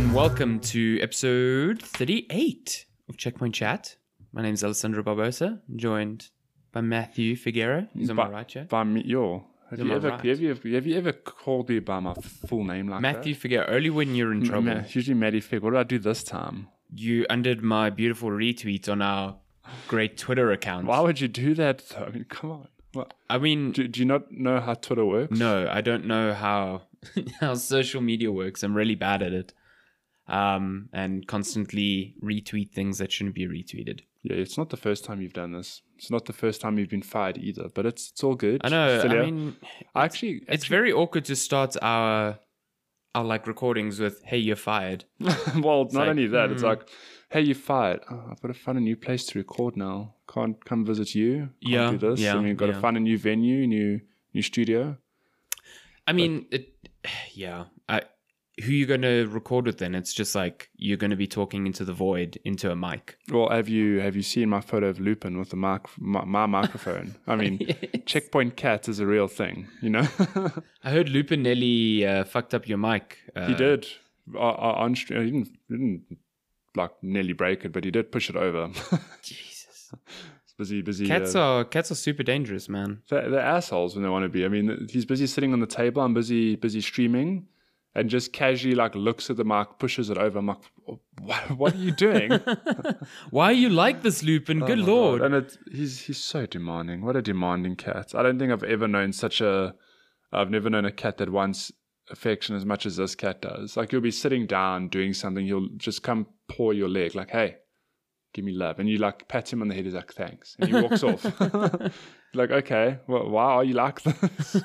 and welcome to episode 38 of Checkpoint Chat. My name is Alessandro Barbosa, joined by Matthew Figueroa. He's on my right here. By me, have you ever called me by my full name like Matthew Figueroa, only when you're in trouble. that? Usually Maddie Fig. What did I do this time? You undid my beautiful retweet on our great Twitter account. Why would you do that, though? I mean, come on. What? I mean... Do you not know how Twitter works? No, I don't know how social media works. I'm really bad at it. And constantly retweet things that shouldn't be retweeted. Yeah, it's not the first time you've done this. It's not the first time you've been fired either, but it's all good. I know. Still, I yeah. mean, it's very awkward to start our like recordings with "Hey, you're fired." Well, not like, only that, it's like, "Hey, you're fired. Oh, I've got to find a new place to record now. Can't come visit you. Can't do this. I mean, got to find a new venue, new studio." I mean, who are you going to record with then? It's just like you're going to be talking into the void, into a mic. Well, have you seen my photo of Lupin with the my microphone? I mean, yes. Checkpoint Cat is a real thing, you know? I heard Lupin nearly fucked up your mic. He did. On stream. He didn't like nearly break it, but he did push it over. Jesus. Busy. Cats are super dangerous, man. They're assholes when they want to be. I mean, he's busy sitting on the table. I'm busy streaming. And just casually like looks at the mic, pushes it over. I'm like, what are you doing? Why are you like this, Lupin? Good Lord. God. And he's so demanding. What a demanding cat. I don't think I've never known a cat that wants affection as much as this cat does. Like you'll be sitting down doing something, he'll just come paw your leg like, hey, give me love. And you like pat him on the head, he's like, thanks. And he walks off. Like, okay, well, why are you like this?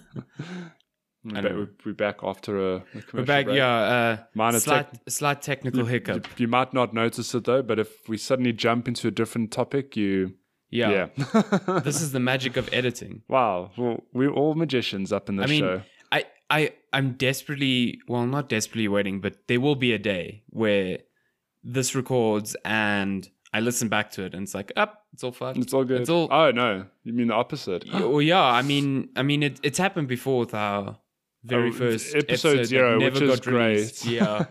We're back after a commercial break. Yeah. Slight technical hiccup. You might not notice it though, but if we suddenly jump into a different topic, yeah. This is the magic of editing. Wow. Well, we're all magicians up in this show. I'm desperately, well, not desperately waiting, but there will be a day where this records and I listen back to it and it's like, it's all fun. It's all good. Oh no, you mean the opposite? Well, yeah. I mean, it's happened before with our very first episode 0, which is great. Yeah.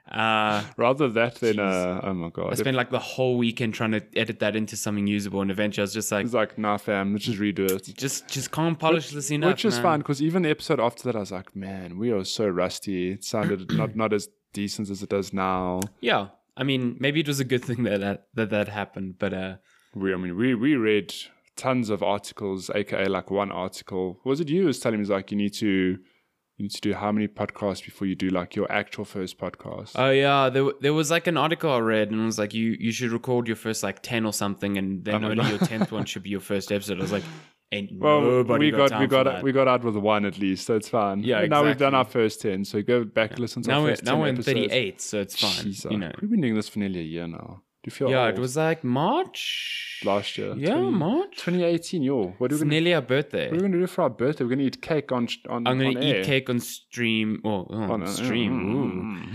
Rather that than oh my god. I spent like the whole weekend trying to edit that into something usable, and eventually I was just like, it's like, nah, fam, let's just redo it. Just can't polish this enough. Which is fine, because even the episode after that, I was like, man, we are so rusty. It sounded not as decent as it does now. Yeah. I mean, maybe it was a good thing that happened, but we read tons of articles, aka like one article. Was it you who was telling me, it's like you need to do how many podcasts before you do like your actual first podcast? Oh yeah, there was like an article I read and it was like you should record your first like 10 or something, and then only your 10th one should be your first episode. I was like, nobody got out with one at least, so it's fine. Yeah, exactly. Now we've done our first 10, so go back listen to our first 10 episodes. Now we're in 38, so it's fine. Jeez, you know, we've been doing this for nearly a year now. Do you feel old? It was like March last year. Yeah, March 2018. It's nearly our birthday. What are we going to do for our birthday? We're going to eat cake on I'm going to eat cake on stream. On stream.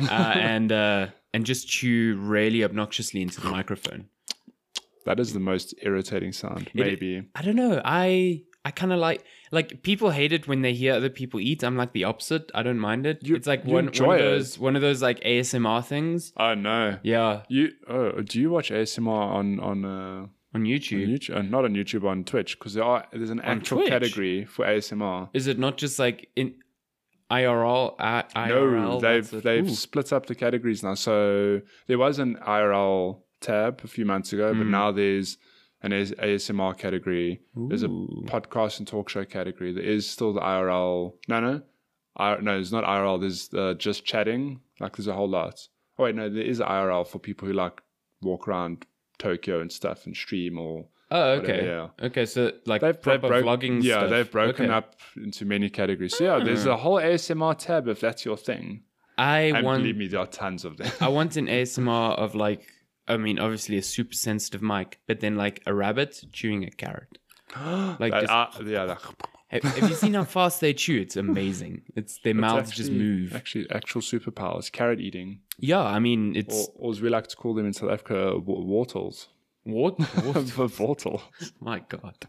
And just chew really obnoxiously into the microphone. That is the most irritating sound. Maybe. I don't know. I kind of like people hate it when they hear other people eat. I'm like the opposite. I don't mind it. It's like one of those like ASMR things. Oh no. Yeah. Do you watch ASMR on YouTube? On YouTube, not on YouTube, on Twitch, because there's an actual category for ASMR. Is it not just like in IRL? No, they've split up the categories now. So there was an IRL tab a few months ago, but now there's an ASMR category. There's a podcast and talk show category. There is still the IRL. No, it's not IRL. There's just chatting. Like there's a whole lot. Oh wait, no, there is IRL for people who like walk around Tokyo and stuff and stream or. Oh, okay. Whatever, yeah. Okay, so like vlogging yeah, stuff. They've broken up into many categories. So yeah, there's a whole ASMR tab if that's your thing. Believe me, there are tons of them. I want an ASMR of like, I mean, obviously a super sensitive mic, but then like a rabbit chewing a carrot. Like have you seen how fast they chew? It's amazing. Their mouths just move. Actually, actual superpowers. Carrot eating. Yeah, I mean it's or as we like to call them in South Africa, wortles. Vortal. My God.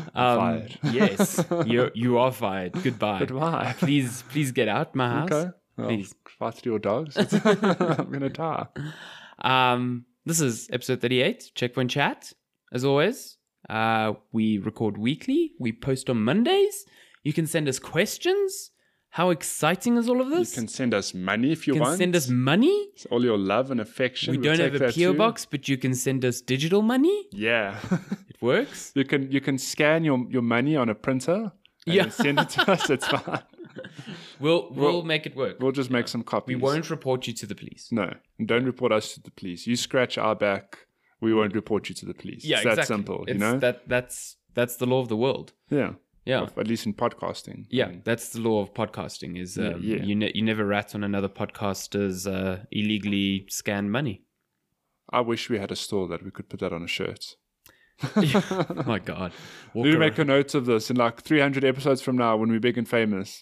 Fired. Yes, you are fired. Goodbye. Goodbye. Please get out my house. Okay. Please. Fight through your dogs. I'm going to die. This is episode 38, Checkpoint Chat. As always, we record weekly. We post on Mondays. You can send us questions. How exciting is all of this? You can send us money if you want. You can send us money. It's all your love and affection. We don't have a PO box, but you can send us digital money. Yeah. It works. You can scan your money on a printer and send it to us. It's fine. We'll make it work. We'll just make some copies. We won't report you to the police. No. And don't report us to the police. You scratch our back, we won't report you to the police. Yeah, it's exactly. that simple, it's you know? That's the law of the world. Yeah. Yeah. At least in podcasting. Yeah, that's the law of podcasting is you never rat on another podcaster's illegally scanned money. I wish we had a store that we could put that on a shirt. Oh my God. We make a note of this in like 300 episodes from now when we're big and famous.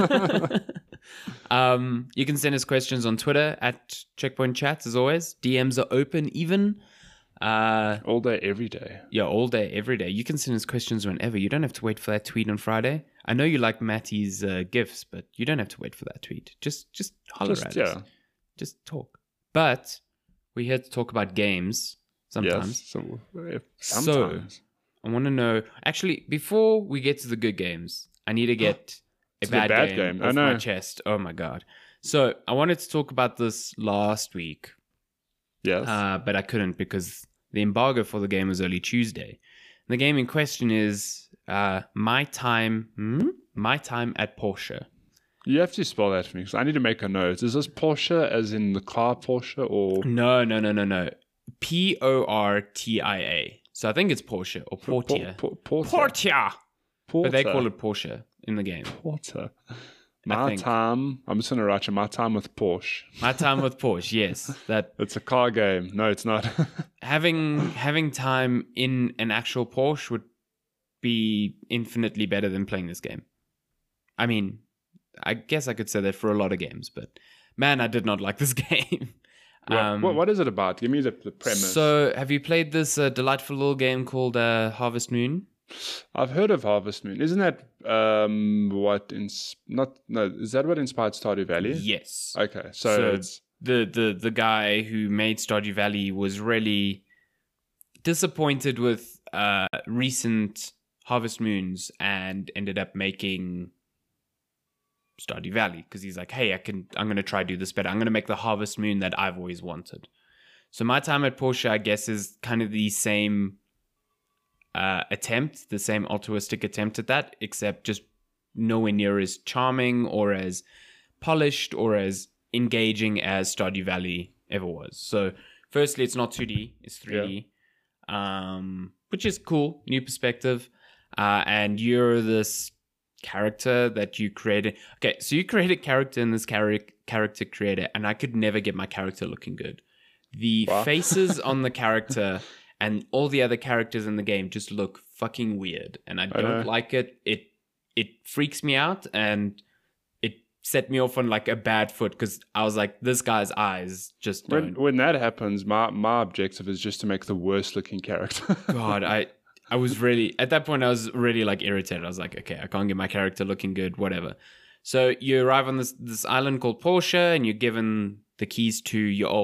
You can send us questions on Twitter at Checkpoint Chats as always. DMs are open even. All day, every day. Yeah, all day, every day. You can send us questions whenever. You don't have to wait for that tweet on Friday. I know you like Matty's gifts, but you don't have to wait for that tweet. Just holler at us. Just talk. But we're here to talk about games sometimes. Yes, sometimes. So I want to know. Actually, before we get to the good games, I need to get a bad game off my chest. Oh my God. So I wanted to talk about this last week. Yes. But I couldn't because the embargo for the game was early Tuesday. The game in question is My Time at Porsche. You have to spell that for me because I need to make a note. Is this Porsche as in the car Porsche or? No. Portia. So I think it's Porsche or Portia. Portia. But they call it Porsche in the game. Porter. I'm just going to write you My Time with Porsche. My Time with Porsche, yes. It's a car game. No, it's not. having time in an actual Porsche would be infinitely better than playing this game. I mean, I guess I could say that for a lot of games, but man, I did not like this game. What is it about? Give me the premise. So, have you played this delightful little game called Harvest Moon? I've heard of Harvest Moon. Isn't that is that what inspired Stardew Valley? Yes. Okay. So it's the guy who made Stardew Valley was really disappointed with recent Harvest Moons and ended up making Stardew Valley because he's like, hey, I'm going to try to do this better. I'm going to make the Harvest Moon that I've always wanted. So My Time at Porsche, I guess, is kind of the same the same altruistic attempt at that, except just nowhere near as charming or as polished or as engaging as Stardew Valley ever was. So firstly, it's not 2D, it's 3D, which is cool, new perspective. And you're this character that you created. Okay, so you create a character in this character creator, and I could never get my character looking good. The faces on the character and all the other characters in the game just look fucking weird, and I don't like it. It freaks me out, and it set me off on like a bad foot because I was like, this guy's eyes just don't. When that happens, my objective is just to make the worst looking character. God, I was really at that point. I was really like irritated. I was like, okay, I can't get my character looking good. Whatever. So you arrive on this island called Porsche, and you're given the keys to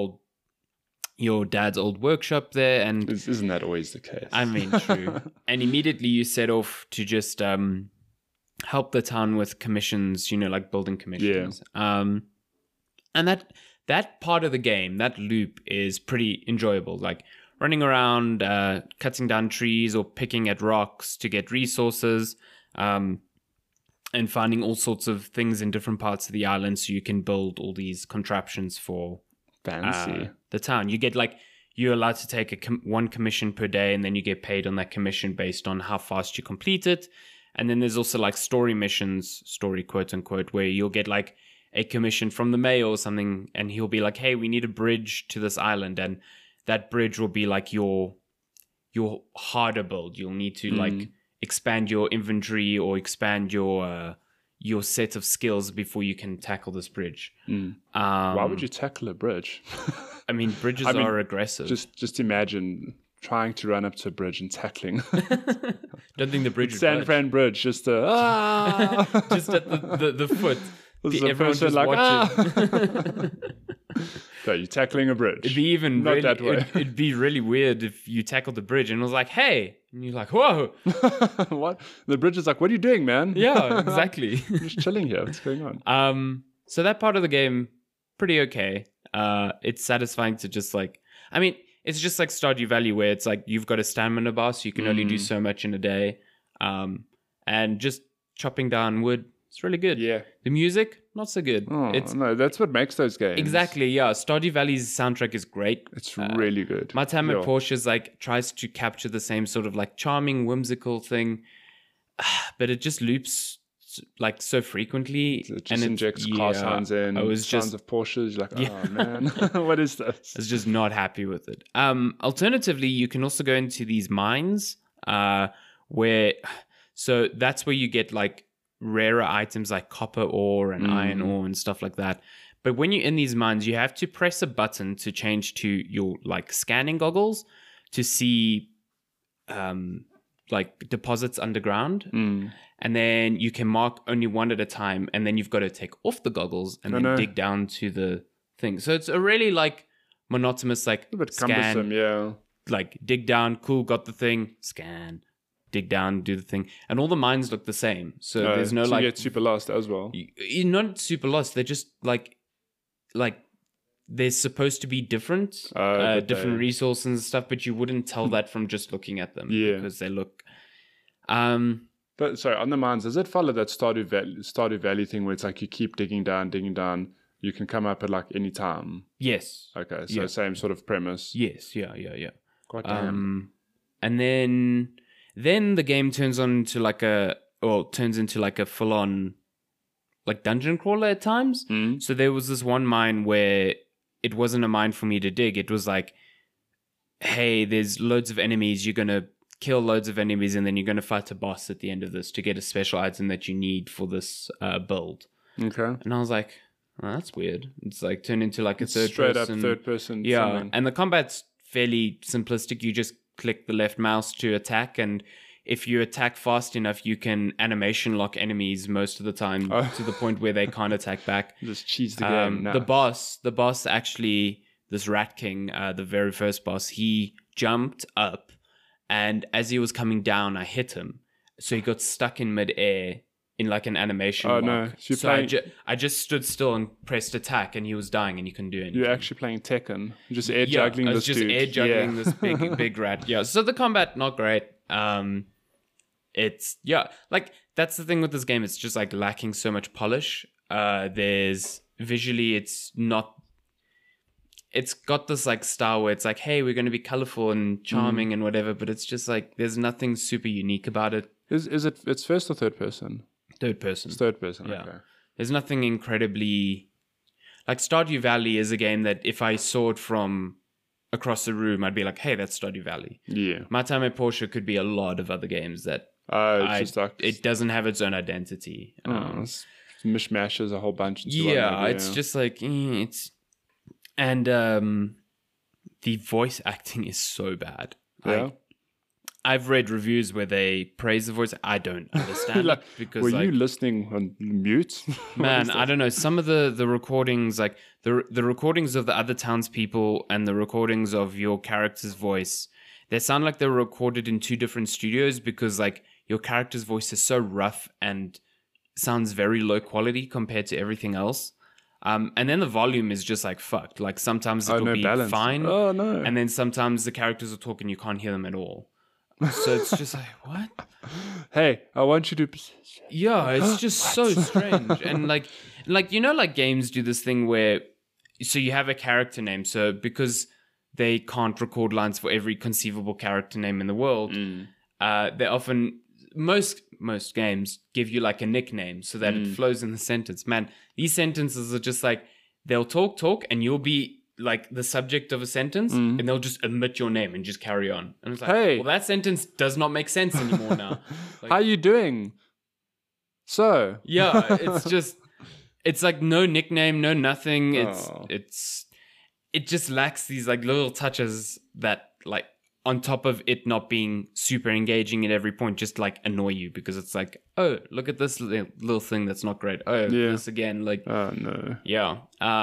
your dad's old workshop there. And isn't that always the case? I mean, true. And immediately you set off to just help the town with commissions, like building commissions. Yeah. And that part of the game, that loop is pretty enjoyable. Like running around, cutting down trees or picking at rocks to get resources, and finding all sorts of things in different parts of the island so you can build all these contraptions for fancy the town. You get you're allowed to take one commission per day, and then you get paid on that commission based on how fast you complete it. And then there's also story missions, story quote unquote, where you'll get a commission from the mayor or something, and he'll be like, hey, we need a bridge to this island, and that bridge will be your harder build. You'll need to expand your inventory or expand your set of skills before you can tackle this bridge. Why would you tackle a bridge? I mean, bridges are aggressive. Just imagine trying to run up to a bridge and tackling. Don't think the bridge San Fran Bridge, just at the foot. Everyone just watching. So you're tackling a bridge. It'd be even not really, that way. It'd be really weird if you tackled the bridge and it was like, hey, and you're like, whoa. What? The bridge is like, what are you doing, man? Yeah, exactly. I'm just chilling here. What's going on? So that part of the game, pretty okay. It's satisfying to just like, I mean, it's just like Stardew Valley where it's like you've got a stamina bar, so you can only do so much in a day. And just chopping down wood, it's really good. Yeah. The music, not so good. Oh, no, that's what makes those games. Exactly, yeah. Stardew Valley's soundtrack is great. It's really good. My Time at Porsche's like tries to capture the same sort of like charming, whimsical thing, but it just loops like so frequently. It just injects car sounds in, sounds of Porsches. You're like, oh man, what is this? I was just not happy with it. Alternatively, you can also go into these mines so that's where you get like rarer items like copper ore and iron ore and stuff like that. But when you're in these mines, you have to press a button to change to your like scanning goggles to see like deposits underground. And then you can mark only one at a time, and then you've got to take off the goggles and then dig down to the thing. So it's a really like monotonous, like a bit scan, cumbersome, yeah. Like dig down, cool, got the thing, scan, dig down, do the thing, and all the mines look the same. So there's no like you get super lost as well. You're not super lost. They're just like they're supposed to be different, different resources and stuff, but you wouldn't tell that from just looking at them. Yeah, because they look. But sorry, on the mines, does it follow that Stardew Valley thing where it's like you keep digging down, you can come up at like any time? Yes. Okay, so same sort of premise. Yes, yeah. God damn. And then the game turns into like a full-on like dungeon crawler at times. So there was this one mine where it wasn't a mine for me to dig. It was like, hey, there's loads of enemies. You're gonna kill loads of enemies, and then you're going to fight a boss at the end of this to get a special item that you need for this build. Okay. And I was like, oh, that's weird. It's like turned into like a straight up third person. Yeah, something. And the combat's fairly simplistic. You just click the left mouse to attack, and if you attack fast enough, you can animation lock enemies most of the time to the point where they can't attack back. Just cheese the game. The boss actually, this Rat King, the very first boss, he jumped up. And as he was coming down, I hit him. So he got stuck in midair in like an animation lock. No. So I just stood still and pressed attack, and he was dying, and he couldn't do anything. You're actually playing Tekken. You're just air juggling this dude. I was just air juggling this big rat. Yeah. So the combat, not great. It's, like that's the thing with this game. It's just like lacking so much polish. There's visually, it's got this like style where it's like, hey, we're going to be colorful and charming and whatever, but it's just like there's nothing super unique about it. It's first or third person? Third person. It's third person. Yeah. Okay. There's nothing incredibly like Stardew Valley is a game that if I saw it from across the room, I'd be like, hey, that's Stardew Valley. Yeah. My Time at Porsche could be a lot of other games that it doesn't have its own identity. It's mishmashes a whole bunch. It's just like it's. And the voice acting is so bad. Yeah. I've read reviews where they praise the voice. I don't understand like, it because were you listening on mute? Man, I don't know. Some of the recordings, like the recordings of the other townspeople and the recordings of your character's voice, they sound like they were recorded in two different studios because like your character's voice is so rough and sounds very low quality compared to everything else. And then the volume is just like fucked. Like sometimes it'll be balance. Fine. Oh no. And then sometimes the characters are talking, you can't hear them at all. So it's just like, what? Hey, I want you to. Yeah, it's just so strange. And like like games do this thing where, so you have a character name. So because they can't record lines for every conceivable character name in the world, they often most games give you like a nickname so that it flows in the sentence. Man, these sentences are just like they'll talk and you'll be like the subject of a sentence and they'll just omit your name and just carry on. And it's like, hey, well, that sentence does not make sense anymore now. Like, how you doing? So yeah, it's like no nickname, no nothing. It just lacks these like little touches that like on top of it not being super engaging at every point, just like annoy you because it's like, oh, look at this little thing that's not great. Oh, this again. Like, oh no. Yeah.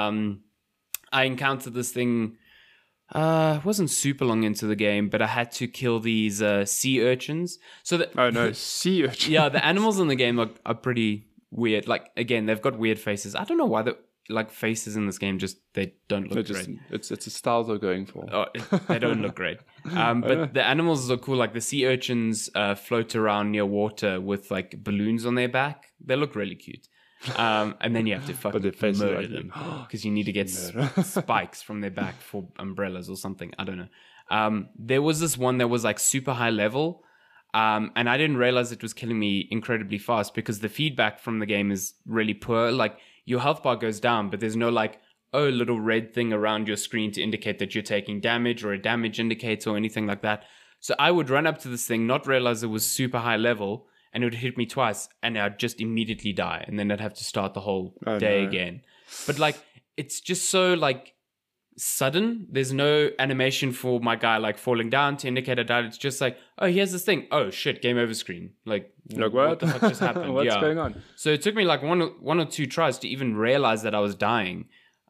I encountered this thing. It wasn't super long into the game, but I had to kill these sea urchins. So sea urchins. Yeah, the animals in the game are pretty weird. Like, again, they've got weird faces. I don't know why like faces in this game they don't look great. It's a style they're going for. Oh, they don't look great. But the animals are cool. Like the sea urchins float around near water with like balloons on their back. They look really cute. And then you have to fucking murder them because you need to get spikes from their back for umbrellas or something. I don't know. There was this one that was like super high level. And I didn't realize it was killing me incredibly fast because the feedback from the game is really poor. Like your health bar goes down, but there's no like, little red thing around your screen to indicate that you're taking damage or a damage indicator or anything like that. So I would run up to this thing, not realize it was super high level, and it would hit me twice, and I'd just immediately die. And then I'd have to start the whole day again. But like, it's just so like sudden. There's no animation for my guy like falling down to indicate I died. It's just like, oh, here's this thing. Oh shit, game over screen. Like what the fuck just happened? What's going on? So it took me like one or two tries to even realize that I was dying.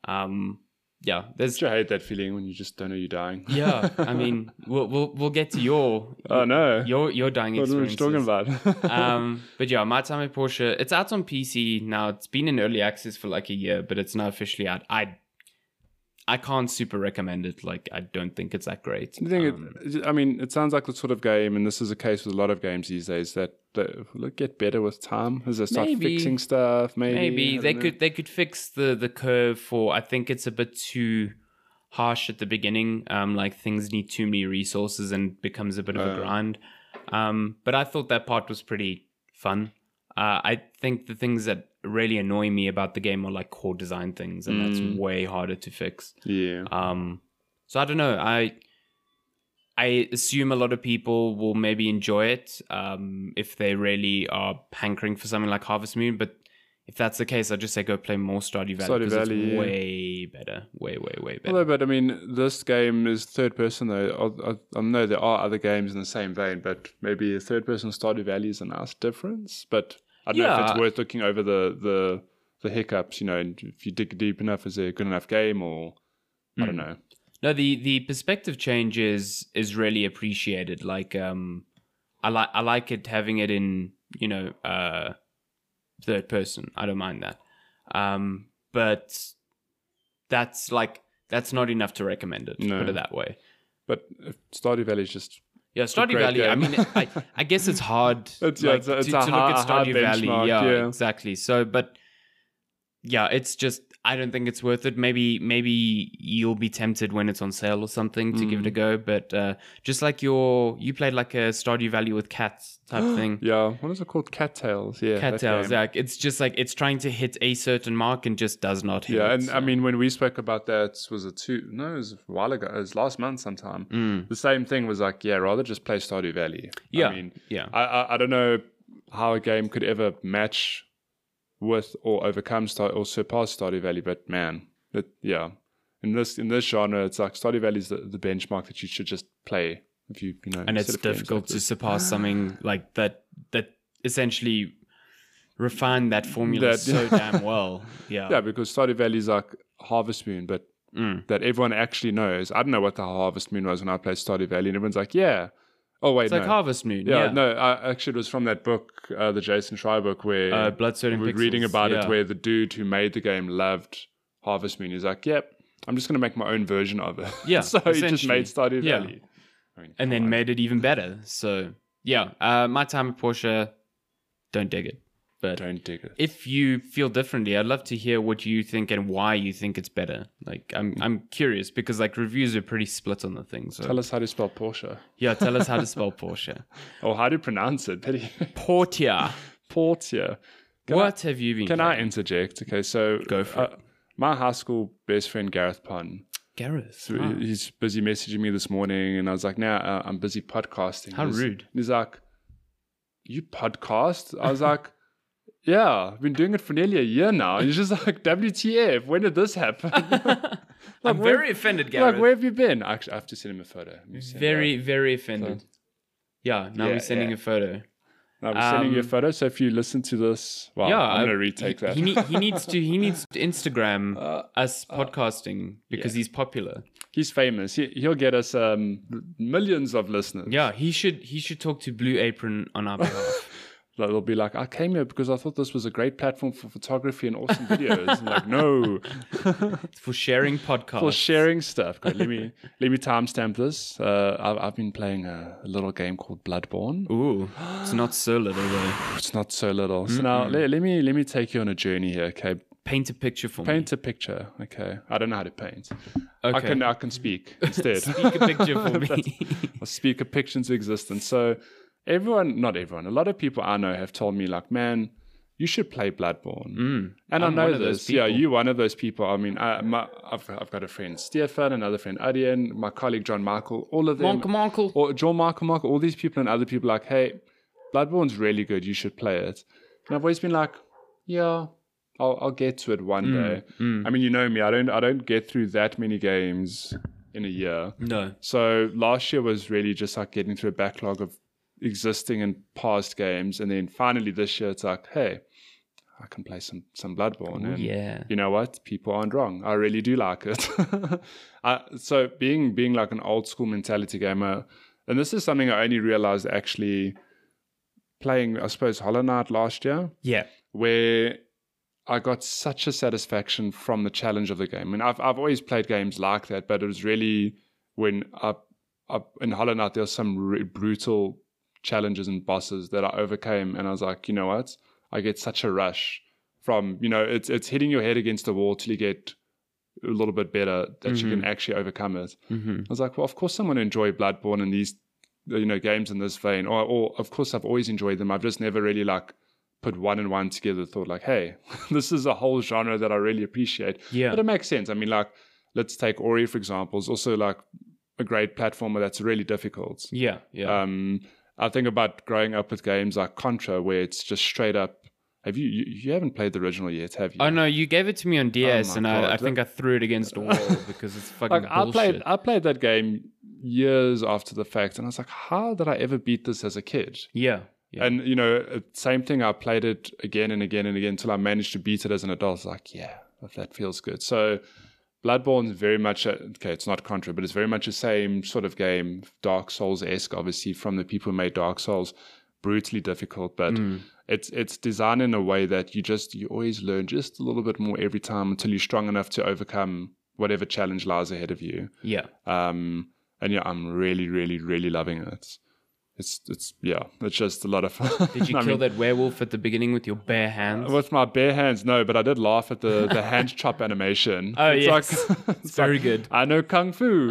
There's. I hate that feeling when you just don't know you're dying. Yeah, I mean, we'll get to your dying experiences. What are you talking about? But yeah, My Time at Portia. It's out on PC now. It's been in early access for like a year, but it's now officially out. I can't super recommend it. Like, I don't think it's that great. I think it sounds like the sort of game, and this is a case with a lot of games these days, that get better with time as they start fixing stuff. Maybe they could fix the curve for. I think it's a bit too harsh at the beginning. Like things need too many resources and becomes a bit of a grind. But I thought that part was pretty fun. I think the things that really annoy me about the game are like core design things, and that's way harder to fix. Yeah. So I don't know. I assume a lot of people will maybe enjoy it if they really are hankering for something like Harvest Moon. But if that's the case, I'd just say go play more Stardew Valley because it's way better. Way better. Although, but I mean, this game is third person though. I know there are other games in the same vein, but maybe a third person Stardew Valley is a nice difference. But I don't know if it's worth looking over the hiccups, and if you dig deep enough, is it a good enough game or I don't know. No, the perspective change is really appreciated. Like I like it having it in, third person. I don't mind that. But that's not enough to recommend it, put it that way. But Stardew Valley is just Stardew Valley. Game. I mean, I guess it's hard to look at Stardew Valley. Yeah, exactly. So, but yeah, it's just I don't think it's worth it. Maybe you'll be tempted when it's on sale or something to give it a go. But just like you played like a Stardew Valley with cats type thing. Yeah, what is it called? Cattails. Yeah, Cattails. Yeah, it's just like it's trying to hit a certain mark and just does not hit. Yeah, and I mean when we spoke about that, it was a while ago. It was last month sometime. The same thing was like, rather just play Stardew Valley. Yeah, I mean, I don't know how a game could ever match with or overcome or surpass Stardew Valley, but man, in this genre, it's like Stardew Valley is the benchmark that you should just play if you know. And it's difficult to surpass something like that essentially refined that formula so damn well. Yeah, because Stardew Valley is like Harvest Moon, but that everyone actually knows. I don't know what the Harvest Moon was when I played Stardew Valley, and everyone's like, yeah. Oh wait, it's like Harvest Moon. No, actually, it was from that book, the Jason Schreier book, where Blood, Sweat, and we're Pixels. reading about it, where the dude who made the game loved Harvest Moon. He's like, "Yep, I'm just gonna make my own version of it." Yeah, so he just made Stardew Valley, and then made it even better. So My Time at Portia, don't dig it. But don't dig it. If you feel differently, I'd love to hear what you think and why you think it's better. Like, I'm curious because like reviews are pretty split on the thing. So tell us how to spell Portia. Yeah, tell us how to spell Portia. Or how to pronounce it. Portia. What have you been? Can I interject? Okay, so go for it. My high school best friend Gareth Pond. So he's busy messaging me this morning, and I was like, "Nah, I'm busy podcasting." How rude. He's like, "You podcast?" I was like, "Yeah, I've been doing it for nearly a year now." And he's just like, WTF, when did this happen? I'm very offended, Gareth. Like, where have you been? Actually, I have to send him a photo. Very offended. So, now we're sending a photo. Now we're sending you a photo. So if you listen to this, I'm going to retake that. He needs to Instagram us podcasting because he's popular. He's famous. He'll get us millions of listeners. Yeah, he should talk to Blue Apron on our behalf. They'll be like, I came here because I thought this was a great platform for photography and awesome videos. I'm like, no. It's for sharing podcasts. For sharing stuff. Good. Let me timestamp this. I've been playing a little game called Bloodborne. Ooh, it's not so little though. It's not so little. So now let me take you on a journey here, okay? Paint a picture for me. Paint a picture, okay? I don't know how to paint. Okay. I can speak instead. Speak a picture for me. I'll speak a picture into existence. So not everyone, a lot of people I know have told me like, man, you should play Bloodborne. And I know this. Yeah, you're one of those people. I mean, I've got a friend, Stefan, another friend, Adrian, my colleague, John Michael, all of them. Or John Michael, all these people and other people like, hey, Bloodborne's really good. You should play it. And I've always been like, yeah, I'll get to it one day. I mean, you know me, I don't get through that many games in a year. No. So last year was really just like getting through a backlog of existing and past games, and then finally this year it's like, hey, I can play some Bloodborne. Ooh, and you know what? People aren't wrong. I really do like it. So being like an old school mentality gamer, and this is something I only realized actually playing, I suppose, Hollow Knight last year. Yeah. Where I got such a satisfaction from the challenge of the game. I mean, I've always played games like that, but it was really when in Hollow Knight there was some brutal challenges and bosses that I overcame, and I was like, you know what? I get such a rush from, it's hitting your head against the wall till you get a little bit better that you can actually overcome it. I was like, well, of course I'm going to enjoy Bloodborne and these, games in this vein, or of course I've always enjoyed them. I've just never really like put one and one together, thought like, hey, this is a whole genre that I really appreciate. Yeah. But it makes sense. I mean, like, let's take Ori, for example. It's also like a great platformer that's really difficult. Yeah. I think about growing up with games like Contra, where it's just straight up. Have you haven't played the original yet, have you? Oh no, you gave it to me on DS, and I think I threw it against a wall because it's fucking bullshit. I played that game years after the fact, and I was like, how did I ever beat this as a kid? Yeah. And same thing. I played it again and again and again until I managed to beat it as an adult. I was like, yeah, that feels good. So Bloodborne is very much it's not Contra, but it's very much the same sort of game, Dark Souls-esque, obviously, from the people who made Dark Souls. Brutally difficult, but it's designed in a way that you always learn just a little bit more every time until you're strong enough to overcome whatever challenge lies ahead of you. Yeah. And I'm really, really, really loving it. It's just a lot of fun. Did you kill that werewolf at the beginning with your bare hands? With my bare hands, no, but I did laugh at the hand chop animation. Oh, yes. It's very good. I know Kung Fu.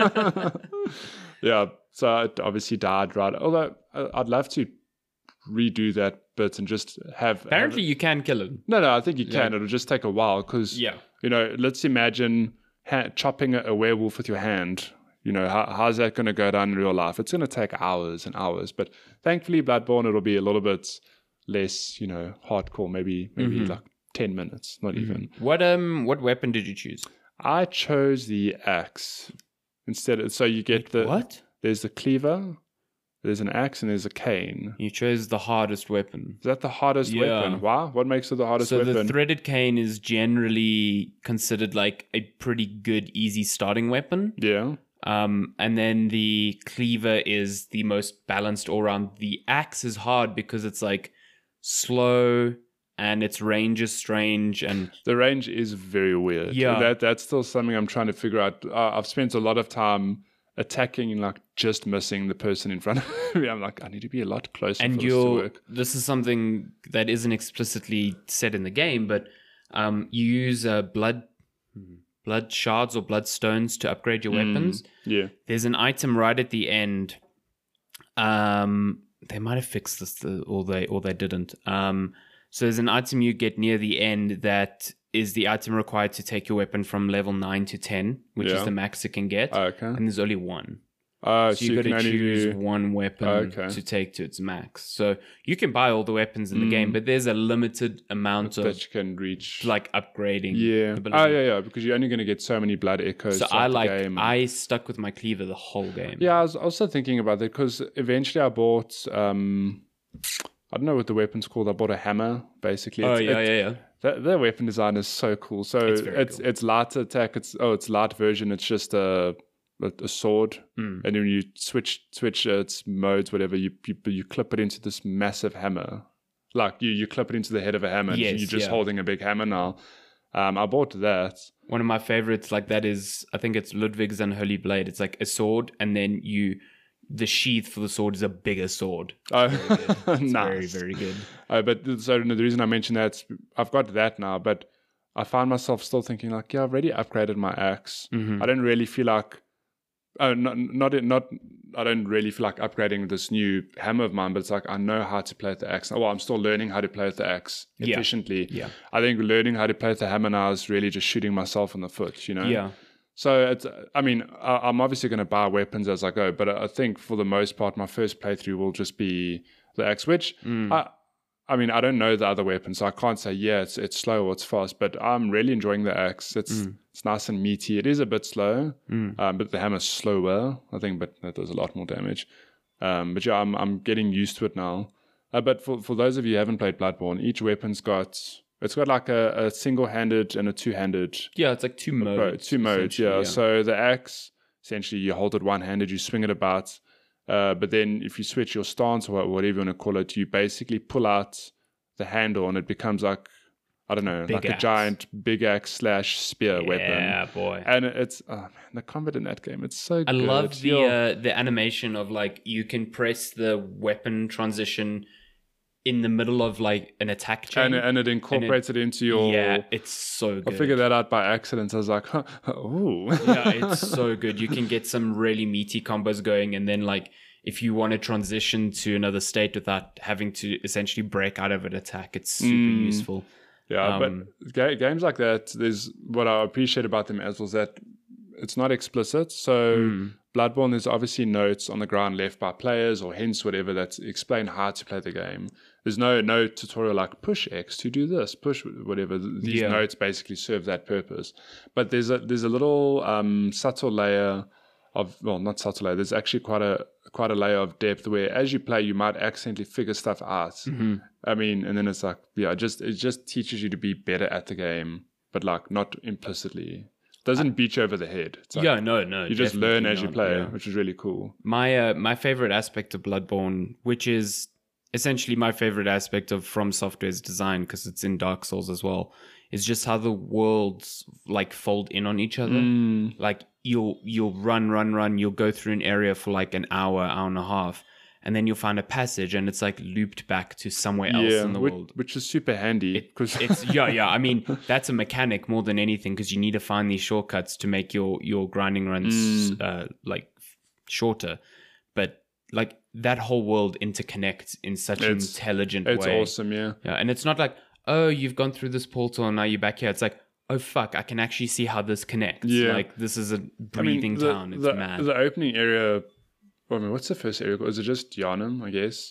Yeah, so it obviously died right. Although I'd love to redo that bit and just have... Apparently you can kill him. No, I think you can. It'll just take a while because, let's imagine chopping a werewolf with your hand. How's that going to go down in real life? It's going to take hours and hours. But thankfully, Bloodborne, it'll be a little bit less, hardcore, maybe like 10 minutes, not even. What weapon did you choose? I chose the axe instead. So you get what? There's the cleaver, there's an axe, and there's a cane. You chose the hardest weapon. Is that the hardest weapon? Why? What makes it the hardest weapon? So the threaded cane is generally considered like a pretty good, easy starting weapon. Yeah. And then the cleaver is the most balanced all around. The axe is hard because it's like slow and its range is strange, and the range is very weird. Yeah, that's still something I'm trying to figure out. I've spent a lot of time attacking and like just missing the person in front of me. I'm like, I need to be a lot closer for this to work. This is something that isn't explicitly said in the game, but you use blood shards or blood stones to upgrade your weapons. Yeah. There's an item right at the end. They might have fixed this, or they didn't. So there's an item you get near the end that is the item required to take your weapon from level 9 to 10, which is the max it can get. Okay. And there's only one. So you got to choose one weapon to take to its max. So you can buy all the weapons in the game, but there's a limited amount that you can reach, like upgrading. Yeah. Because you're only going to get so many blood echoes. So I stuck with my cleaver the whole game. Yeah, I was also thinking about that because eventually I bought. I don't know what the weapon's called. I bought a hammer, basically. The weapon design is so cool. So it's light attack. It's light version. It's just a sword, and then you switch its modes, whatever. You clip it into this massive hammer. Like you clip it into the head of a hammer. And you're just holding a big hammer now. I bought that. One of my favorites like that is, I think it's Ludwig's Unholy Blade. It's like a sword, and then the sheath for the sword is a bigger sword. It's nice. Very, very good. But so the reason I mentioned that, I've got that now, but I find myself still thinking like, I've already upgraded my axe. I don't really feel like, I don't really feel like upgrading this new hammer of mine, but it's like I know how to play with the axe. Well, I'm still learning how to play with the axe efficiently. Yeah. I think learning how to play with the hammer now is really just shooting myself in the foot, Yeah. So I'm obviously going to buy weapons as I go, but I think for the most part, my first playthrough will just be the axe, which I don't know the other weapons, so I can't say, it's slow or it's fast, but I'm really enjoying the axe. It's nice and meaty. It is a bit slow, but the hammer's slower, I think, but that does a lot more damage. But yeah, I'm getting used to it now. But for those of you who haven't played Bloodborne, each weapon's got like a single-handed and a two-handed. Yeah, it's like two modes. Two modes, yeah. So the axe, essentially, you hold it one-handed, you swing it about. But then if you switch your stance or whatever you want to call it, you basically pull out the handle and it becomes like, I don't know, like a giant big axe / spear weapon. Yeah, boy. And it's, the combat in that game, it's so good. I love the animation of like, you can press the weapon transition in the middle of like an attack chain. And it incorporates it into your... Yeah, it's so good. I figured that out by accident. I was like, oh. Yeah, it's so good. You can get some really meaty combos going, and then like if you want to transition to another state without having to essentially break out of an attack, it's super useful. Yeah, but games like that, there's what I appreciate about them as well is that it's not explicit. So Bloodborne, there's obviously notes on the ground left by players or hints, whatever, that explain how to play the game. There's no tutorial like push X to do this, push whatever. These notes basically serve that purpose. But there's a little subtle layer of, well, not subtle layer. There's actually quite a layer of depth where as you play, you might accidentally figure stuff out. I mean, and then it's like, it just teaches you to be better at the game, but like not implicitly. Doesn't beat you over the head. It's like, no. You just learn as you play, which is really cool. My favorite aspect of Bloodborne, which is essentially my favorite aspect of From Software's design, because it's in Dark Souls as well, is just how the worlds like fold in on each other. Like you'll run, you'll go through an area for like an hour and a half, and then you'll find a passage and it's like looped back to somewhere else in the world. Which is super handy. I mean, that's a mechanic more than anything, because you need to find these shortcuts to make your grinding runs like shorter. But like that whole world interconnects in such an intelligent way. It's awesome, yeah. Yeah, and it's not like, oh, you've gone through this portal and now you're back here. It's like, oh fuck, I can actually see how this connects. Yeah. Like this is a breathing town. It's mad. The opening area, what's the first area? Is it just Yharnam, I guess?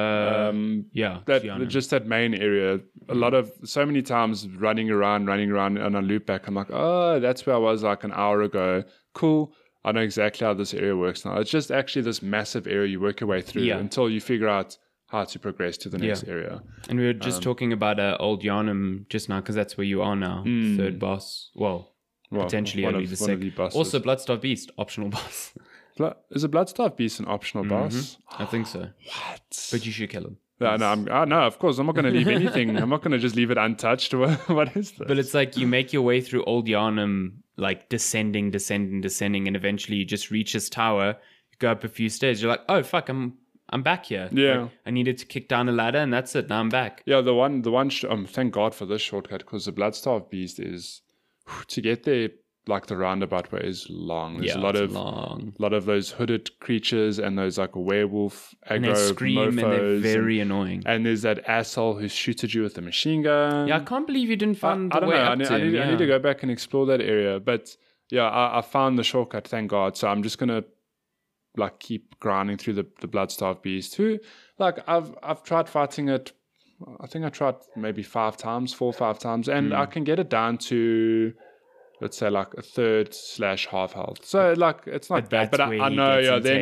Just that main area. So many times running around and I loop back. I'm like, oh, that's where I was like an hour ago. Cool. I know exactly how this area works now. It's just actually this massive area you work your way through until you figure out how to progress to the next area. And we were just talking about Old Yharnam just now, because that's where you are now. Third boss. Well, potentially only the second. Also, Bloodstarved Beast, optional boss. Is a Bloodstarved Beast an optional boss? I think so. What? But you should kill him. No, of course. I'm not going to leave anything. I'm not going to just leave it untouched. What is this? But it's like you make your way through Old Yharnam, like descending, and eventually you just reach this tower, you go up a few stairs, you're like, oh, fuck, I'm back here. Yeah. Like, I needed to kick down a ladder and that's it. Now I'm back. Yeah, the one. Thank God for this shortcut, because the Bloodstarved Beast is, to get there, like the roundabout way is long. There's a lot of those hooded creatures and those like werewolf aggro and they scream mofos, and they're very annoying. And there's that asshole who shoots at you with a machine gun. Yeah, I can't believe you didn't find the way up to him. I need to go back and explore that area. But yeah, I found the shortcut, thank God. So I'm just gonna like keep grinding through the Bloodstarved Beast. Who like I've tried fighting it. I think I tried maybe 4 or 5 times, and I can get it down to, let's say, like a third / half health. So like it's not bad, but I know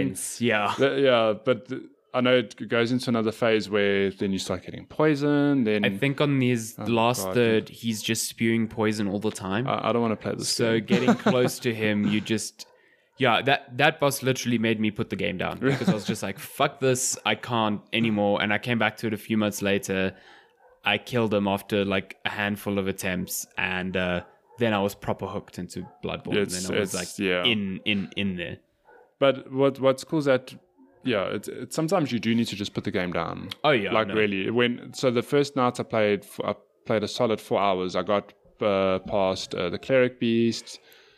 but I know it goes into another phase where then you start getting poison. Then I think on his last third, he's just spewing poison all the time. I don't want to play this. So game. Getting close to him, you just that boss literally made me put the game down because I was just like, fuck this, I can't anymore. And I came back to it a few months later. I killed him after like a handful of attempts, and then I was proper hooked into Bloodborne. And then I was like in there. But what's cool is that it's sometimes you do need to just put the game down. Oh yeah, really. So the first night I played a solid 4 hours. I got past the Cleric Beast.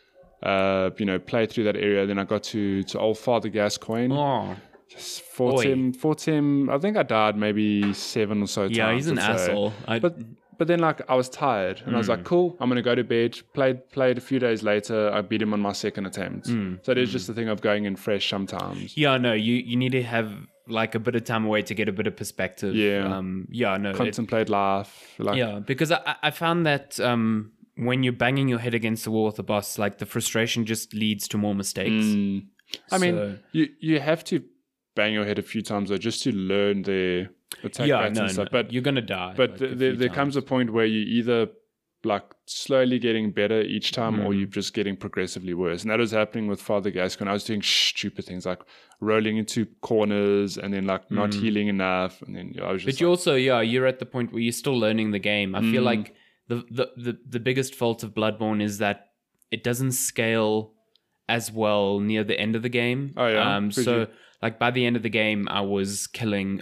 Played through that area. Then I got to old Father Gascoigne. Oh, just fought him. I think I died maybe 7 or so times. Yeah, he's an asshole. But then like I was tired and I was like, cool, I'm gonna go to bed. Played a few days later. I beat him on my second attempt. So it is just a thing of going in fresh sometimes. Yeah, no, you need to have like a bit of time away to get a bit of perspective. Contemplate life. Because I found that when you're banging your head against the wall with the boss, like the frustration just leads to more mistakes. I mean, you have to bang your head a few times though, just to learn their attack patterns and stuff. But you're gonna die. But there comes a point where you either like slowly getting better each time, or you're just getting progressively worse. And that was happening with Father Gascoigne. I was doing stupid things like rolling into corners and then like not healing enough, and then I was just. But you also, you're at the point where you're still learning the game. I feel like the biggest fault of Bloodborne is that it doesn't scale as well near the end of the game. Oh yeah. So like by the end of the game, I was killing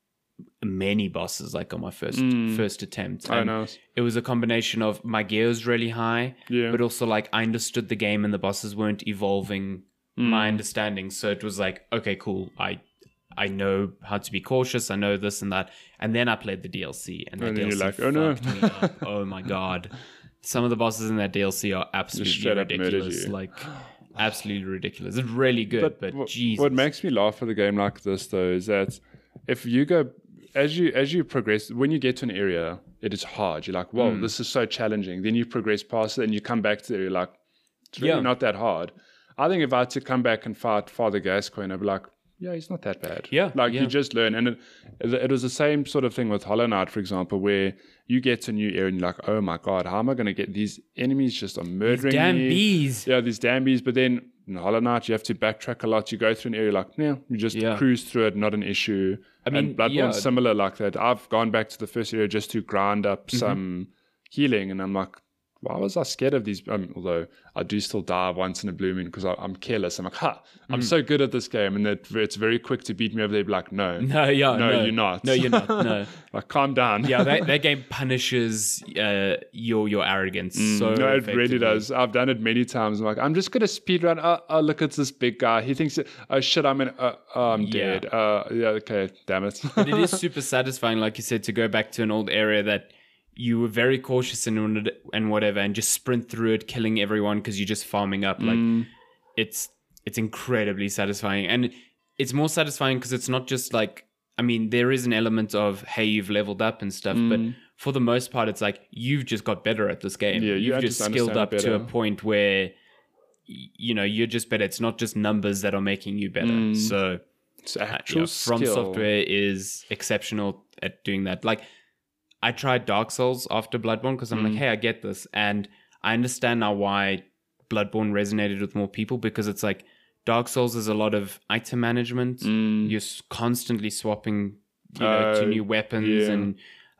many bosses like on my first attempt. I know. It was a combination of my gear was really high, but also like I understood the game and the bosses weren't evolving my understanding. So it was like, okay, cool. I know how to be cautious. I know this and that. And then I played the DLC, and that DLC like, fucked me up. Oh my god. Some of the bosses in that DLC are absolutely ridiculous. Like absolutely ridiculous. It's really good, but Jesus. What makes me laugh at a game like this though is that if you go as you progress, when you get to an area, it is hard. You're like, whoa, this is so challenging. Then you progress past it and you come back to the area like, it's really not that hard. I think if I had to come back and fight Father Gascoigne, I'd be like, yeah, he's not that bad. You just learn. And it was the same sort of thing with Hollow Knight, for example, where you get to a new area and you're like, oh my God, how am I going to get these enemies just are murdering these damn me? Bees. Yeah, these damn bees. But then in Hollow Knight, you have to backtrack a lot. You go through an area like, you just cruise through it, not an issue. I mean, and Bloodborne's similar like that. I've gone back to the first area just to grind up some healing, and I'm like, why was I scared of these? Although I do still die once in a blue moon because I'm careless. I'm like, I'm so good at this game, and that it's very quick to beat me over there. Be like, no, you're not. No, you're not. No, like, calm down. Yeah, that game punishes your arrogance. So no, it really does. I've done it many times. I'm like, I'm just gonna speedrun. Oh, look at this big guy. He thinks, oh shit, I'm dead. Okay, damn it. But it is super satisfying, like you said, to go back to an old area that you were very cautious and whatever, and just sprint through it, killing everyone because you're just farming up. Like it's incredibly satisfying, and it's more satisfying because it's not just like, I mean, there is an element of, hey, you've leveled up and stuff, but for the most part, it's like you've just got better at this game. Yeah, you've just skilled up to a point where you're just better. It's not just numbers that are making you better. So it's actual From Software is exceptional at doing that. Like, I tried Dark Souls after Bloodborne because I'm like, hey, I get this. And I understand now why Bloodborne resonated with more people, because it's like Dark Souls is a lot of item management. You're constantly swapping to new weapons and,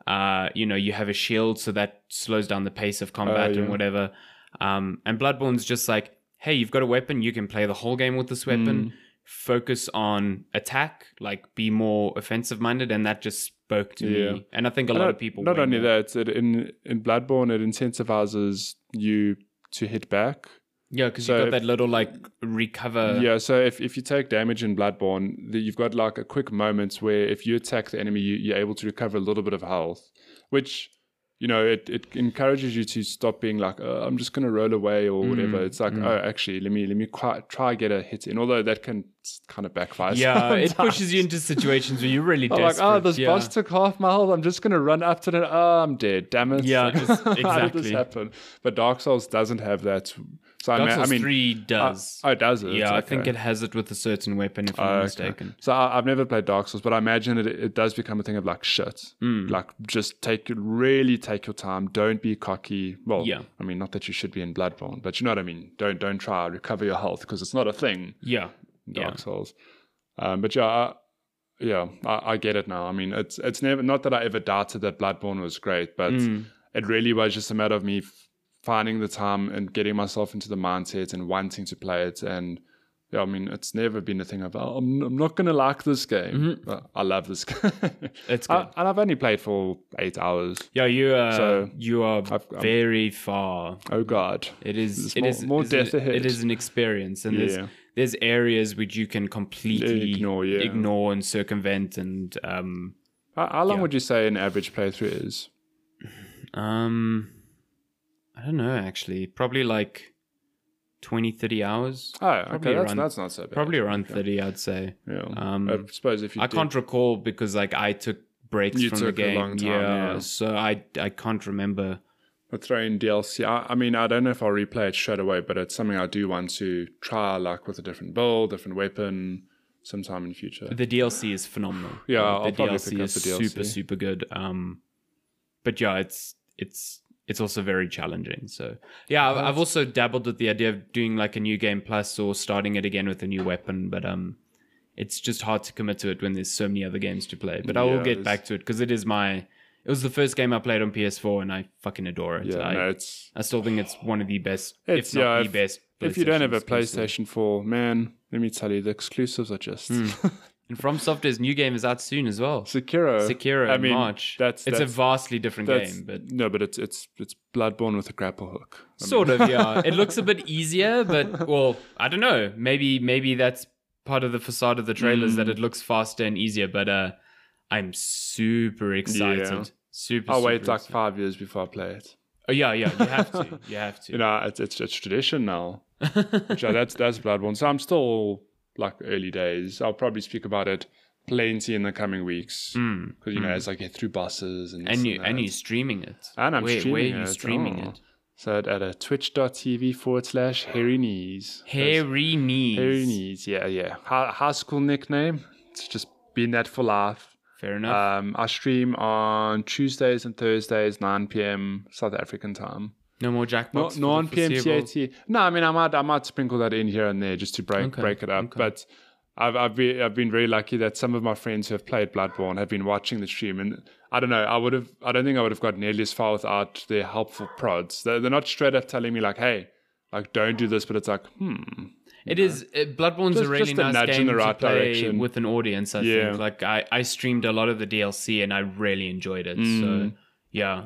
you have a shield, so that slows down the pace of combat and whatever. And Bloodborne's just like, hey, you've got a weapon. You can play the whole game with this weapon. Focus on attack, like be more offensive minded, and that just spoke to me. And I think a lot of people. Not only that, in Bloodborne, it incentivizes you to hit back. Yeah, because you've got that little like recover. Yeah, so if you take damage in Bloodborne, you've got like a quick moment where if you attack the enemy, you're able to recover a little bit of health, which it encourages you to stop being like, I'm just going to roll away or whatever. It's like, actually, let me try get a hit in. Although that can kind of backfire. Yeah, sometimes. It pushes you into situations where you're really desperate. Like, this boss took half my health. I'm just going to run up to it. I'm dead. Damn it. Yeah, exactly. How did this happen? But Dark Souls doesn't have that. So Dark Souls 3 does. It does it? Yeah, okay. I think it has it with a certain weapon, if I'm not mistaken. Okay. So I've never played Dark Souls, but I imagine it does become a thing of like shit. Like just really take your time. Don't be cocky. Well, I mean, not that you should be in Bloodborne, but you know what I mean. Don't try to recover your health because it's not a thing. Yeah, in Dark Souls. But I get it now. I mean, it's never, not that I ever doubted that Bloodborne was great, but it really was just a matter of me finding the time and getting myself into the mindset and wanting to play it. And I mean, it's never been a thing of, I'm not going to like this game. But I love this game. It's good. And I've only played for 8 hours. Yeah, you are very far. Oh God. It is more death ahead. It is an experience, and there's areas which you can completely ignore and circumvent. And how long would you say an average playthrough is? I don't know, actually. Probably like 20, 30 hours. Oh, okay. That's not so bad. Probably around 30, I'd say. Yeah. I suppose if you can't recall because like I took breaks from the game. A long time, So I can't remember. But throw in DLC. I mean, I don't know if I'll replay it straight away, but it's something I do want to try, like with a different build, different weapon, sometime in the future. The DLC is phenomenal. Yeah, I'll the probably DLC pick up is the DLC. super, super good. But yeah, it's also very challenging. So yeah, I've also dabbled with the idea of doing like a new game plus or starting it again with a new weapon, but it's just hard to commit to it when there's so many other games to play. But I will get back to it because it was the first game I played on PS4 and I fucking adore it. Yeah, I still think it's one of the best, if not the best. If you don't have a PlayStation 4, man, let me tell you, the exclusives are just... And From Software's new game is out soon as well. Sekiro in March. It's a vastly different game, but it's Bloodborne with a grapple hook. Sort of, yeah. It looks a bit easier, but well, I don't know. Maybe that's part of the facade of the trailers that it looks faster and easier. But I'm super excited. Yeah. I'll wait like 5 years before I play it. Oh yeah, you have to. You have to. It's tradition now. That's Bloodborne. So I'm still like early days. I'll probably speak about it plenty in the coming weeks because as I get through bosses and you're streaming it. And I'm streaming it. Where are you streaming it? So at a twitch.tv/Hairy Knees. Hairy Knees. Hairy Knees. Yeah. High school nickname. It's just been that for life. Fair enough. I stream on Tuesdays and Thursdays, 9 p.m. South African time. No more Jackbox. 9 p.m. CAT. No, I mean I might sprinkle that in here and there just to break it up. Okay. But I've been very lucky that some of my friends who have played Bloodborne have been watching the stream, and I don't know. I don't think I would have got nearly as far without their helpful prods. They're not straight up telling me like, hey, like don't do this, but it's like It is. Bloodborne's a really nice game to play with an audience, I think. Like, I streamed a lot of the DLC and I really enjoyed it. So, yeah.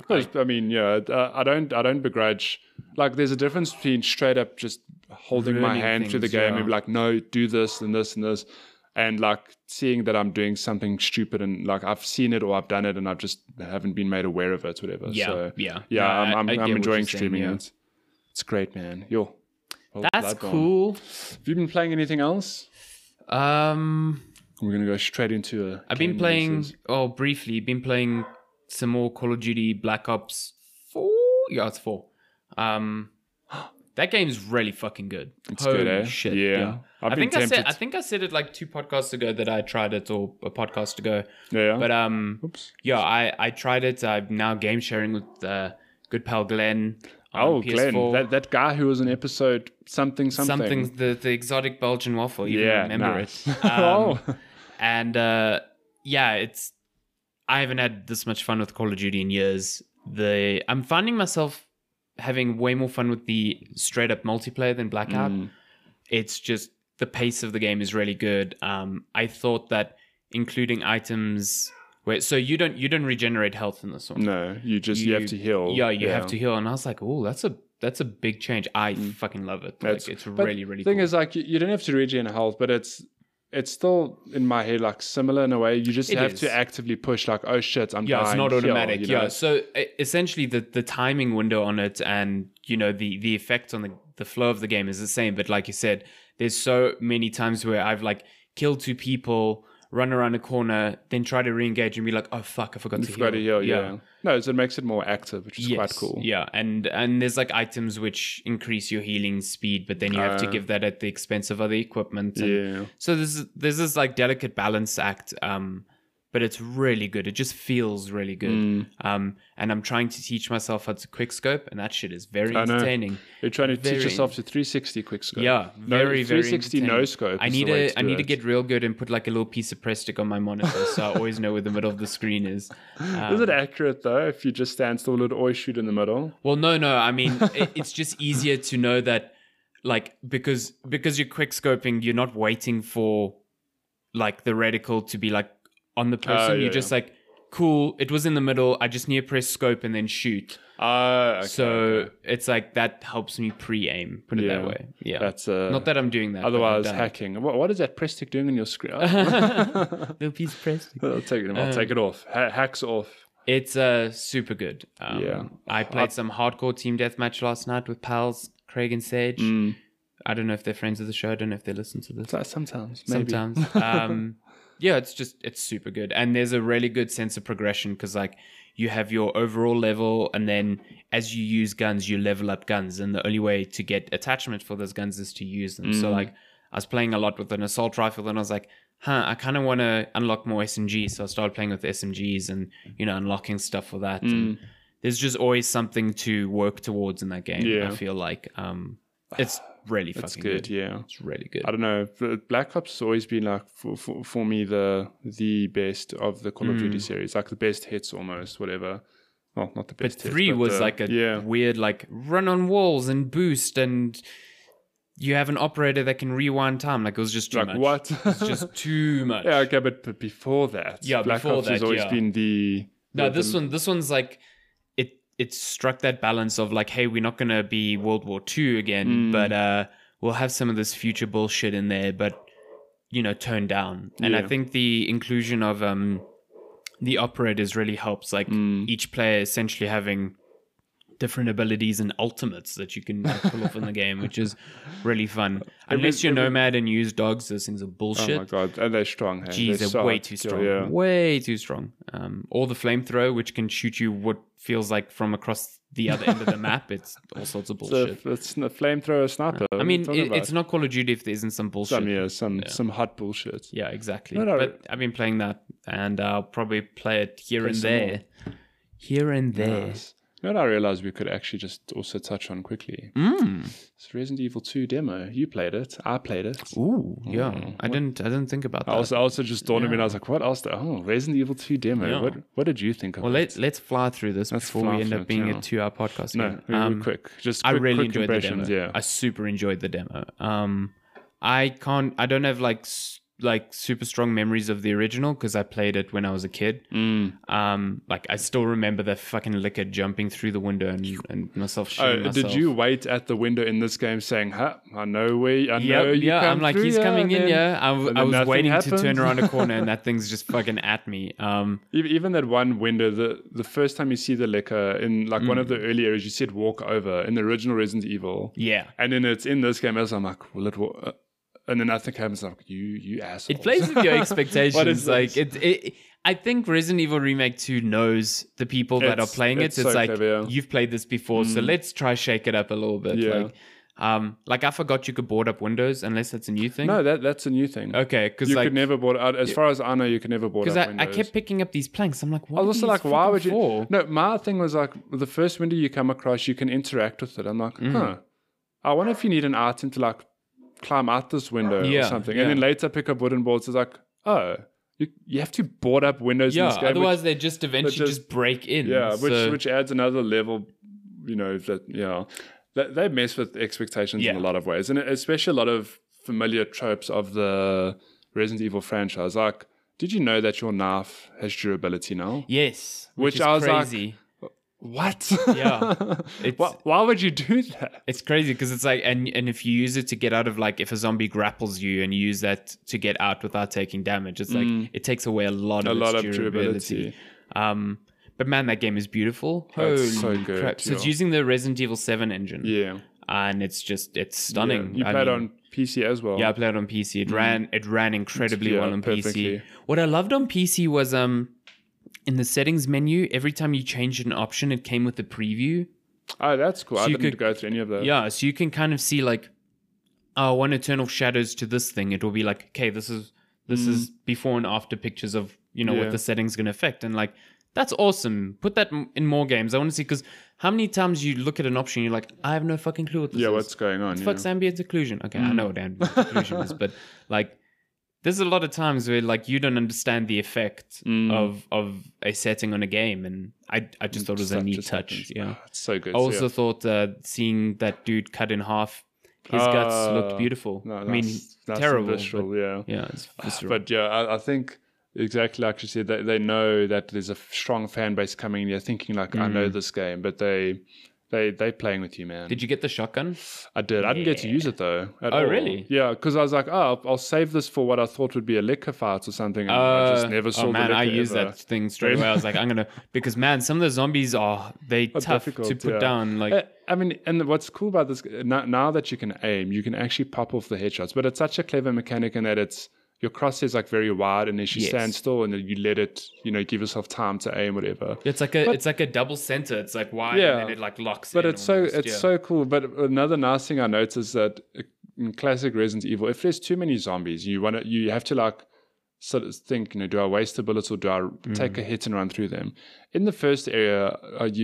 I don't begrudge. Like, there's a difference between straight up just holding my hand through the game and be like, no, do this and this and this. And, like, seeing that I'm doing something stupid and, like, I've seen it or I've done it and I've just haven't been made aware of it, whatever. I'm enjoying streaming it. It's great, man. That's cool. Have you been playing anything else? We're gonna go straight into I've been playing been playing some more Call of Duty Black Ops 4. Yeah, it's 4. That game's really fucking good. It's good, eh? Shit. Yeah. I think I said it like 2 podcasts ago that I tried it, or a podcast ago. Yeah. But I tried it. I'm now game sharing with good pal Glenn. PS4. Glenn, that guy who was in episode something. The exotic Belgian waffle. You remember it. And I haven't had this much fun with Call of Duty in years. I'm finding myself having way more fun with the straight up multiplayer than Blackout. It's just the pace of the game is really good. I thought that including items so you don't regenerate health in this one. No, you have to heal. Yeah, you have to heal. And I was like, oh, that's a big change. I fucking love it. Like, it's really, really cool. The thing is, like, you don't have to regen health, but it's it's still in my head like similar in a way. You just have to actively push like, oh shit, I'm dying. It's not automatic. Heal, you know? So essentially the timing window on it and, you know, the effect on the flow of the game is the same. But like you said, there's so many times where I've like killed 2 people, run around a corner, then try to re-engage and be like, oh fuck, I forgot to heal. Yeah. No, so it makes it more active, which is quite cool. Yeah, and there's like items which increase your healing speed, but then you have to give that at the expense of other equipment. So there's this like delicate balance act, but it's really good. It just feels really good. And I'm trying to teach myself how to quickscope, and that shit is very entertaining. You're trying to teach yourself to 360 quickscope. Yeah, very 360 no scope. I need to get real good and put like a little piece of press stick on my monitor, so I always know where the middle of the screen is. Is it accurate though? If you just stand still, it'll always shoot in the middle. Well, no. I mean, it's just easier to know that, like, because you're quickscoping, you're not waiting for like the reticle to be like on the person. You're just like, cool, it was in the middle, I just need to press scope and then shoot. So it's like that helps me pre-aim, put it that way. Yeah, that's not that I'm doing that, otherwise hacking. What is that press stick doing on your screen? Little piece of press stick. I'll take it off. Hacks off. It's super good. I played some hardcore team deathmatch last night with pals Craig and Sage. I don't know if they're friends of the show, I don't know if they listen to this. Sometimes yeah, it's super good. And there's a really good sense of progression because like you have your overall level, and then as you use guns, you level up guns. And the only way to get attachment for those guns is to use them. So like I was playing a lot with an assault rifle, and I was like, I kind of want to unlock more SMGs. So I started playing with SMGs and, you know, unlocking stuff for that. And there's just always something to work towards in that game. I feel like it's really fucking good. Yeah, it's really good. I don't know. Black Ops has always been like for me the best of the Call of Duty series, like the best hits almost, whatever. Well, not the best. But 3 was like a weird like run on walls and boost, and you have an operator that can rewind time. Like it was just too much. What? It's just too much. Yeah, okay, but before that, Black Ops has always been the. No, this one's like. It struck that balance of like, hey, we're not going to be World War II again, but we'll have some of this future bullshit in there, but, you know, toned down. And I think the inclusion of the operators really helps, like each player essentially having different abilities and ultimates that you can pull off in the game, which is really fun. Unless you're Nomad and use dogs, those things are bullshit. Oh my god, and they're strong. Hey? Jeez, they're way too strong. Way too strong. Or the flamethrower, which can shoot you what feels like from across the other end of the map. It's all sorts of bullshit. So it's a flamethrower sniper. I mean, it's not Call of Duty if there isn't some bullshit. Some hot bullshit. Yeah, exactly. But I've been playing that, and I'll probably play it here and there. Here and there. Nice. You know what I realized we could actually just also touch on quickly? It's Resident Evil 2 demo. You played it. I played it. Ooh, yeah. I didn't think about that. Also just dawned on me, and I was like, what else? Resident Evil 2 demo. Yeah. What did you think of it? Let's fly through this before we end up being a 2-hour podcast. No, quick. I really enjoyed the demo. Yeah. I super enjoyed the demo. I don't have like super strong memories of the original because I played it when I was a kid. Like I still remember the fucking liquor jumping through the window and myself shooting myself. Did you wait at the window in this game saying, I know where you come I'm like, he's coming in, I was waiting happens. to turn around a corner and that thing's just fucking at me. Even that one window, the first time you see the liquor in like one of the early areas, you said walk over in the original Resident Evil. Yeah. And then it's in this game, I'm like, will it walk? And then I think happens like you asshole. It plays with your expectations. Like I think Resident Evil Remake 2 knows the people that are playing it. It's so like clever, you've played this before, so let's try shake it up a little bit. Yeah. Like I forgot you could board up windows unless that's a new thing. No, that's a new thing. Okay, because you could never board. As far as I know, you can never board up windows. Because I kept picking up these planks. I'm like, what? I was also like, why would you? No, my thing was like the first window you come across, you can interact with it. I'm like, I wonder if you need an item to like climb out this window or something, and then later pick up wooden boards. It's like, you have to board up windows in this game, otherwise they just eventually just break in. Which adds another level, you know, that they mess with expectations in a lot of ways, and especially a lot of familiar tropes of the Resident Evil franchise. Like, did you know that your knife has durability now? Yes, which is crazy. Like, What? Yeah. Why would you do that? It's crazy because it's like, and if you use it to get out of, like, if a zombie grapples you and you use that to get out without taking damage, it's like, it takes away a lot of durability. But man, that game is beautiful. Holy it's so good. Crap. So it's using the Resident Evil 7 engine. Yeah. And it's stunning. Yeah. You played on PC as well. Yeah, I played on PC. It ran incredibly well on perfectly. PC. What I loved on PC was in the settings menu, every time you changed an option, it came with a preview. Oh, that's cool. So I didn't go through any of those. Yeah, so you can kind of see, like, I want to turn off shadows to this thing. It will be like, okay, this is before and after pictures of, what the settings going to affect. And, like, that's awesome. Put that in more games. I want to see, because how many times you look at an option and you're like, I have no fucking clue what this is. Yeah, what's going on? Fuck's ambient occlusion. Okay, I know what ambient occlusion is, but, like, there's a lot of times where, like, you don't understand the effect of a setting on a game, and I just thought it was a neat touch. Happens. Yeah, it's so good. I also thought seeing that dude cut in half, his guts looked beautiful. No, I mean, that's terrible. Visceral, but, yeah, it's visceral. But yeah, I think exactly like you said, they know that there's a strong fan base coming in. They're thinking like, I know this game, but they playing with you, man. Did you get the shotgun? I did. I didn't get to use it though. Oh, really? Yeah, because I was like, I'll save this for what I thought would be a liquor fight or something. And I just never saw. Oh man, the I used that thing straight away. I was like, because man, some of the zombies are tough to put down. Like, I mean, and what's cool about this now that you can aim, you can actually pop off the headshots. But it's such a clever mechanic in that your crosshair's like very wide, and then you stand still, and then you let it, give yourself time to aim, whatever. It's like a double center. It's like wide, and then it like locks. But it's so cool. But another nice thing I noticed is that in classic Resident Evil, if there's too many zombies, you have to like sort of think, do I waste a bullet or do I take a hit and run through them? In the first area,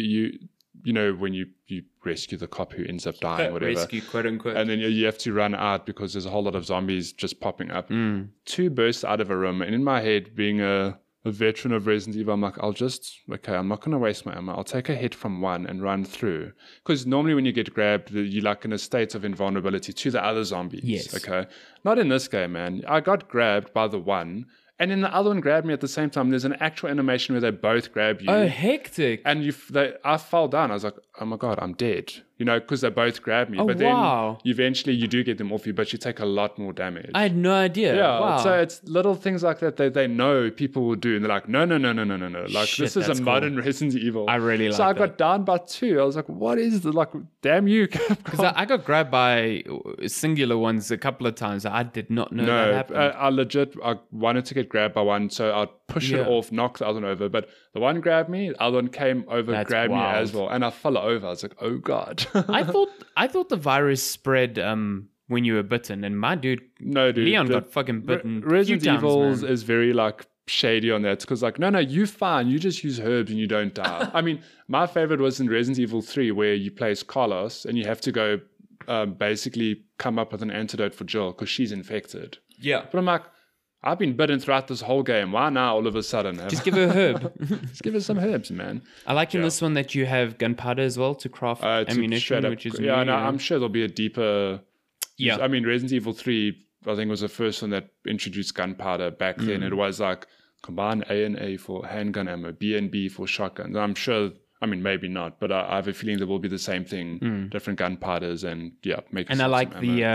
when you rescue the cop who ends up dying, whatever. Rescue, quote unquote. And then you have to run out because there's a whole lot of zombies just popping up. Two bursts out of a room. And in my head, being a veteran of Resident Evil, I'm like, I'm not going to waste my ammo. I'll take a hit from one and run through. Because normally when you get grabbed, you're like in a state of invulnerability to the other zombies. Yes. Okay. Not in this game, man. I got grabbed by the one. And then the other one grabbed me at the same time. There's an actual animation where they both grab you. Oh, hectic. And I fell down. I was like, oh my God, I'm dead. Because they both grabbed me. Oh, but then wow. Eventually you do get them off you, but you take a lot more damage. I had no idea. Yeah. Wow. So it's little things like that they know people will do. And they're like, no. Like, Shit, this is a modern Resident Evil. I really like that. So I got down by 2. I was like, what is this? Like, damn you. Because I got grabbed by singular ones a couple of times. I did not know that happened. I wanted to get grabbed by one, so I'd push it off, knock the other one over. But the one grabbed me, the other one came over, grabbed me as well. And I fell over. I was like, oh God. I thought the virus spread when you were bitten, and my dude, Leon got fucking bitten. Resident Evil is very like shady on that, because like, no, you're fine. You just use herbs and you don't die. I mean, my favorite was in Resident Evil 3 where you play as Carlos and you have to go basically come up with an antidote for Jill because she's infected. Yeah. But I'm like, I've been bitten throughout this whole game. Why now all of a sudden? Just give her a herb. Just give her some herbs, man. I like in this one that you have gunpowder as well to craft ammunition, which is new. I'm sure there'll be a deeper... Yeah. I mean, Resident Evil 3, I think, was the first one that introduced gunpowder back then. It was like combine A and A for handgun ammo, B and B for shotguns. I'm sure... I mean, maybe not, but I have a feeling there will be the same thing. Different gunpowders and, make And I like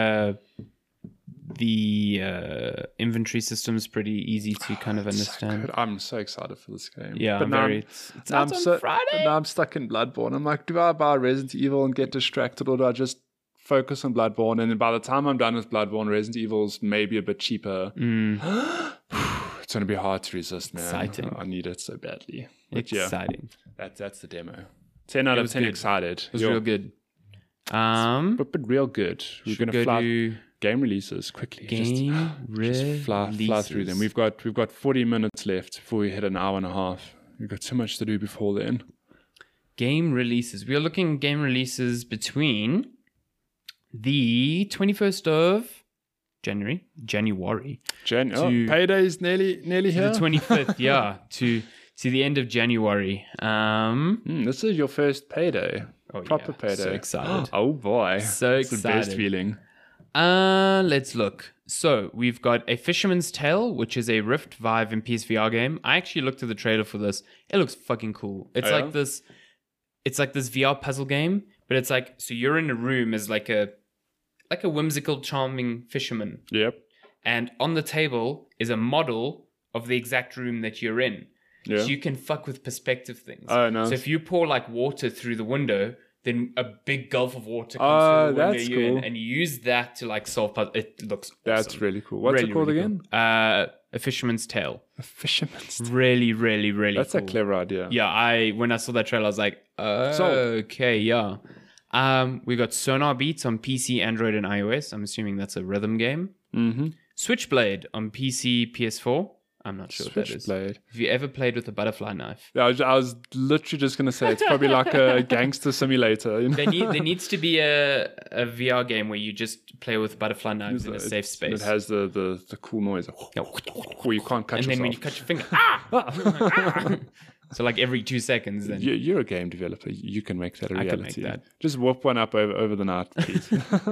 the inventory system is pretty easy to kind of understand. So I'm so excited for this game. Yeah, but it's out on Friday. Now I'm stuck in Bloodborne. I'm like, do I buy Resident Evil and get distracted, or do I just focus on Bloodborne? And then by the time I'm done with Bloodborne, Resident Evil's maybe a bit cheaper. It's going to be hard to resist, man. Exciting. I need it so badly. But exciting. That's the demo. 10 out of 10 excited. It was real good. But real good. We're going to fly game releases quickly. Just fly through them. We've got 40 minutes left before we hit an hour and a half. We've got so much to do before then. Game releases. We are looking at game releases between the 21st of January. Payday's nearly here. The 25th, yeah. To the end of January. This is your first payday. Proper payday. So excited. Oh boy. So excited. It's the best feeling. Let's look. So we've got A Fisherman's Tale, which is a Rift, Vive, and PSVR game. I actually looked at the trailer for this. It looks fucking cool. It's like this. it's like this VR puzzle game, but it's like, so you're in a room as like a whimsical, charming fisherman. Yep. And on the table is a model of the exact room that you're in. Yeah. So you can fuck with perspective things. Oh, nice. So if you pour like water through the window, then a big gulf of water comes through the window you're in, and you use that to like solve puzzles. It looks awesome. That's really cool. What's it called again? Cool. A Fisherman's Tale. A Fisherman's Tale. Really, really, really That's cool. a clever idea. Yeah, when I saw that trailer, I was like, okay, yeah. We got Sonar Beats on PC, Android, and iOS. I'm assuming that's a rhythm game. Mm-hmm. Switchblade on PC, PS4. I'm not sure what that is. Switchblade. Have you ever played with a butterfly knife? Yeah, I was literally just going to say it's probably like a gangster simulator. You know? There needs to be a VR game where you just play with butterfly knives in a safe space. It has the cool noise. Where you can't cut yourself. And then when you cut your finger, So like every 2 seconds. Then you're a game developer. You can make that a reality. I can make that. Just whoop one up over the night, please.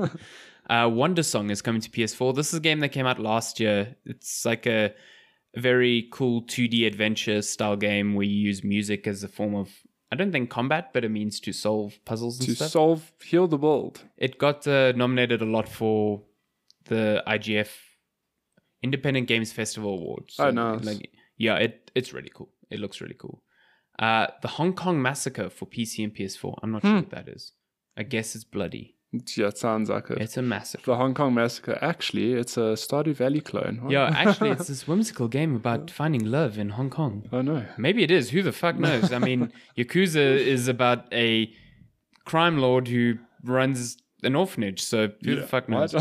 Wonder Song is coming to PS4. This is a game that came out last year. It's like a very cool 2D adventure style game where you use music as a form of, I don't think combat, but it means to solve puzzles and stuff. Heal the world. It got nominated a lot for the IGF Independent Games Festival Awards. So, nice. It's really cool. It looks really cool. The Hong Kong Massacre for PC and PS4. I'm not sure what that is. I guess it's bloody. Yeah, it sounds like it. It's a massacre. The Hong Kong Massacre, actually, it's a Stardew Valley clone. Huh? Yeah, actually, it's this whimsical game about finding love in Hong Kong. Oh, no. Maybe it is. Who the fuck knows? I mean, Yakuza is about a crime lord who runs an orphanage, so who the fuck knows?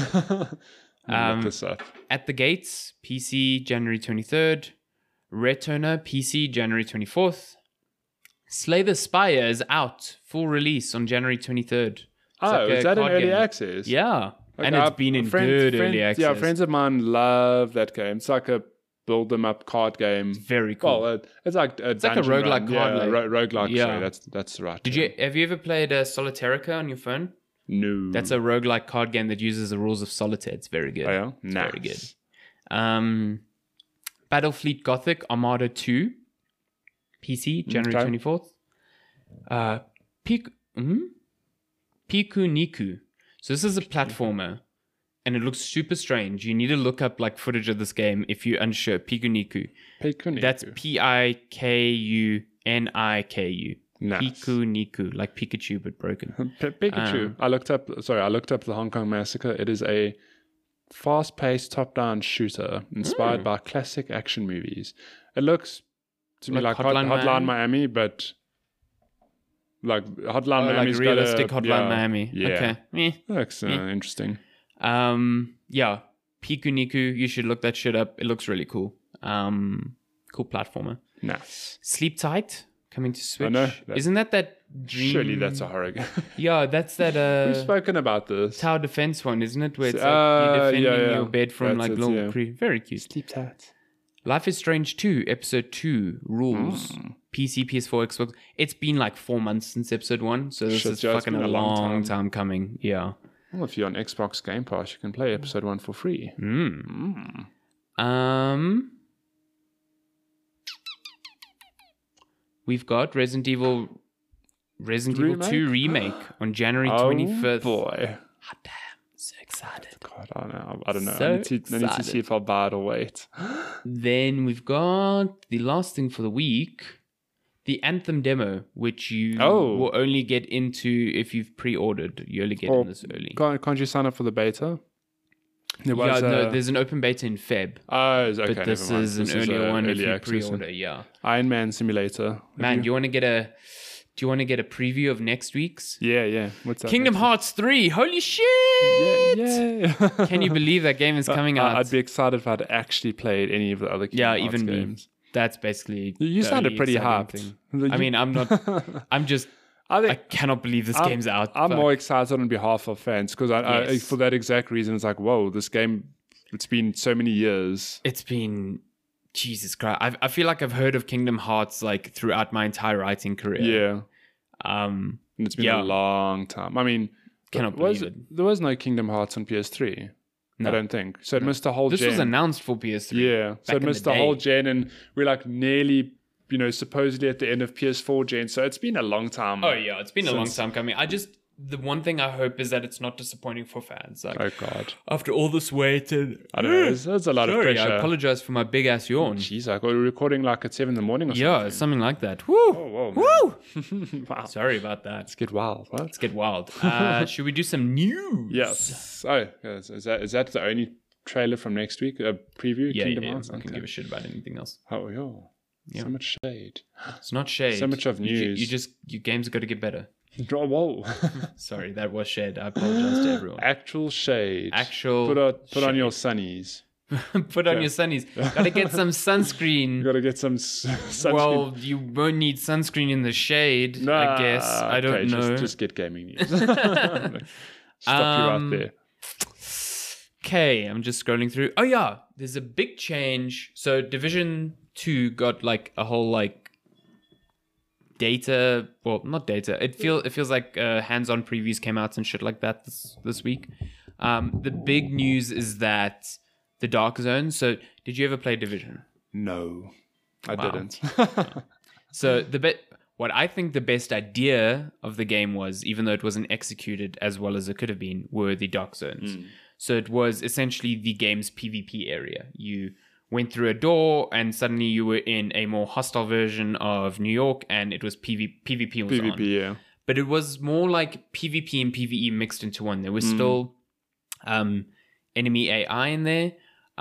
Look this up. At the Gates, PC, January 23rd. Returner, PC, January 24th. Slay the Spire is out. Full release on January 23rd. Is that in early access? Yeah. Okay, and it's been in good early access. Yeah, friends of mine love that game. It's like a build them up card game. Very cool. Well, it's like a roguelike card game. Roguelike. Yeah, sorry, that's right. Have you ever played Solitarica on your phone? No. That's a roguelike card game that uses the rules of Solitaire. It's very good. Oh, yeah? It's nice. very good. Battlefleet Gothic Armada 2 PC, January 24th. Piku Niku. So this is a platformer, and it looks super strange. You need to look up like footage of this game if you're unsure. Piku Niku. That's Pikuniku. Nice. Piku Niku, like Pikachu but broken. Pikachu. I looked up the Hong Kong Massacre. It is a fast-paced top-down shooter inspired by classic action movies. It looks to me like Hotline Miami, but like Hotline Miami's like realistic Hotline Miami. Yeah. Okay. Looks interesting. Yeah. Piku Niku, you should look that shit up. It looks really cool. Cool platformer. Nice. Sleep Tight coming to Switch. I know. Isn't that dream? Surely that's a horror game. Yeah, that's that. We've spoken about this. Tower defense one, isn't it? Where it's like you're defending your bed from that's little very cute. Sleep Tight. Life is Strange 2, Episode 2, Rules. PC, PS4, Xbox. It's been like 4 months since Episode 1, so this is fucking a long time coming. Yeah. Well, if you're on Xbox Game Pass, you can play Episode 1 for free. We've got Resident Evil 2 Remake on January 25th. Oh, boy. Hot damn. So excited. God, I don't know. So I need to see if I'll buy it or wait. Then we've got the last thing for the week, the Anthem demo, which you will only get into if you've pre-ordered. You only get in this early. Can't you sign up for the beta? There's an open beta in Feb. Oh, okay. But this is an earlier one if you pre-order. Yeah. Iron Man Simulator. Man, do you want to get a preview of next week's? Yeah. What's that? Kingdom Hearts 3. Holy shit! Yeah. Can you believe that game is coming out? I'd be excited if I'd actually played any of the other Kingdom Hearts games. That's basically you sounded pretty hyped. I mean, I'm not. I cannot believe this game's out. I'm more excited on behalf of fans because I for that exact reason, it's like, whoa, this game. It's been so many years. It's been Jesus Christ. I feel like I've heard of Kingdom Hearts like throughout my entire writing career. Yeah. And it's been a long time. I mean, cannot believe it. There was no Kingdom Hearts on PS3. No. I don't think. So it missed the whole gen. This was announced for PS3. Yeah. So it missed the whole gen and we're like nearly supposedly at the end of PS4 gen. So it's been a long time. Oh yeah, it's been a long time coming. The one thing I hope is that it's not disappointing for fans. Like, oh God! After all this wait, and I don't know, there's a lot of pressure. I apologize for my big ass yawn. Jeez, I got recording like at 7 a.m. or something. Yeah, something like that. Woo! Oh, whoa! Wow. Sorry about that. Let's get wild. What? Let's get wild. Should we do some news? Yes. Oh, yes. Is that the only trailer from next week? A preview? Kingdom Hearts? I can give a shit about anything else. Oh yeah. So much shade. It's not shade. So much of news. Your games got to get better. Whoa. Sorry, that was shade. I apologize to everyone. Actual shade. Put shade. On your sunnies. Put on your sunnies. Gotta get some sunscreen. You gotta get some sunscreen. Well, you won't need sunscreen in the shade, I guess. I don't know. Just get gaming news. Stop you out there. Okay, I'm just scrolling through. Oh yeah, there's a big change. So Division 2 got like a whole like data, well, not data. It feels like hands-on previews came out and shit like that this week. The big news is that the Dark Zone. So, did you ever play Division? No, I didn't. So what I think the best idea of the game was, even though it wasn't executed as well as it could have been, were the Dark Zones. So it was essentially the game's PvP area. You went through a door and suddenly you were in a more hostile version of New York, and it was PvP was on. Yeah. But it was more like PvP and PvE mixed into one. There was still enemy AI in there.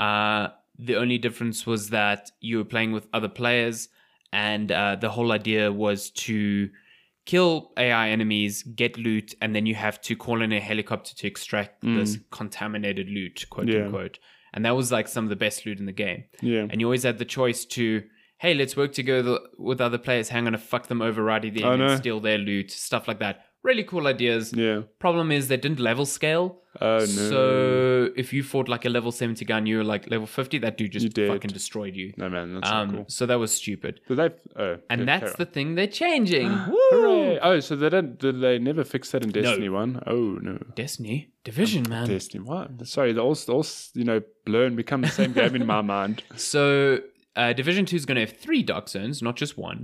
The only difference was that you were playing with other players, and the whole idea was to kill AI enemies, get loot, and then you have to call in a helicopter to extract this contaminated loot, quote unquote. And that was like some of the best loot in the game. Yeah. And you always had the choice to, hey, let's work together with other players. Hang on to fuck them over right at the end and steal their loot. Stuff like that. Really cool ideas. Yeah. Problem is they didn't level scale. Oh, no. So if you fought like a level 70 gun, you were like level 50, that dude just fucking destroyed you. No, man, that's not cool. So that was stupid. And that's the thing they're changing. Hooray. Oh, so did they never fix that in Destiny 1? Oh, no. Destiny? Division, man. Destiny, what? Sorry, they all blur and become the same game in my mind. So Division 2 is going to have 3 Dark Zones, not just one.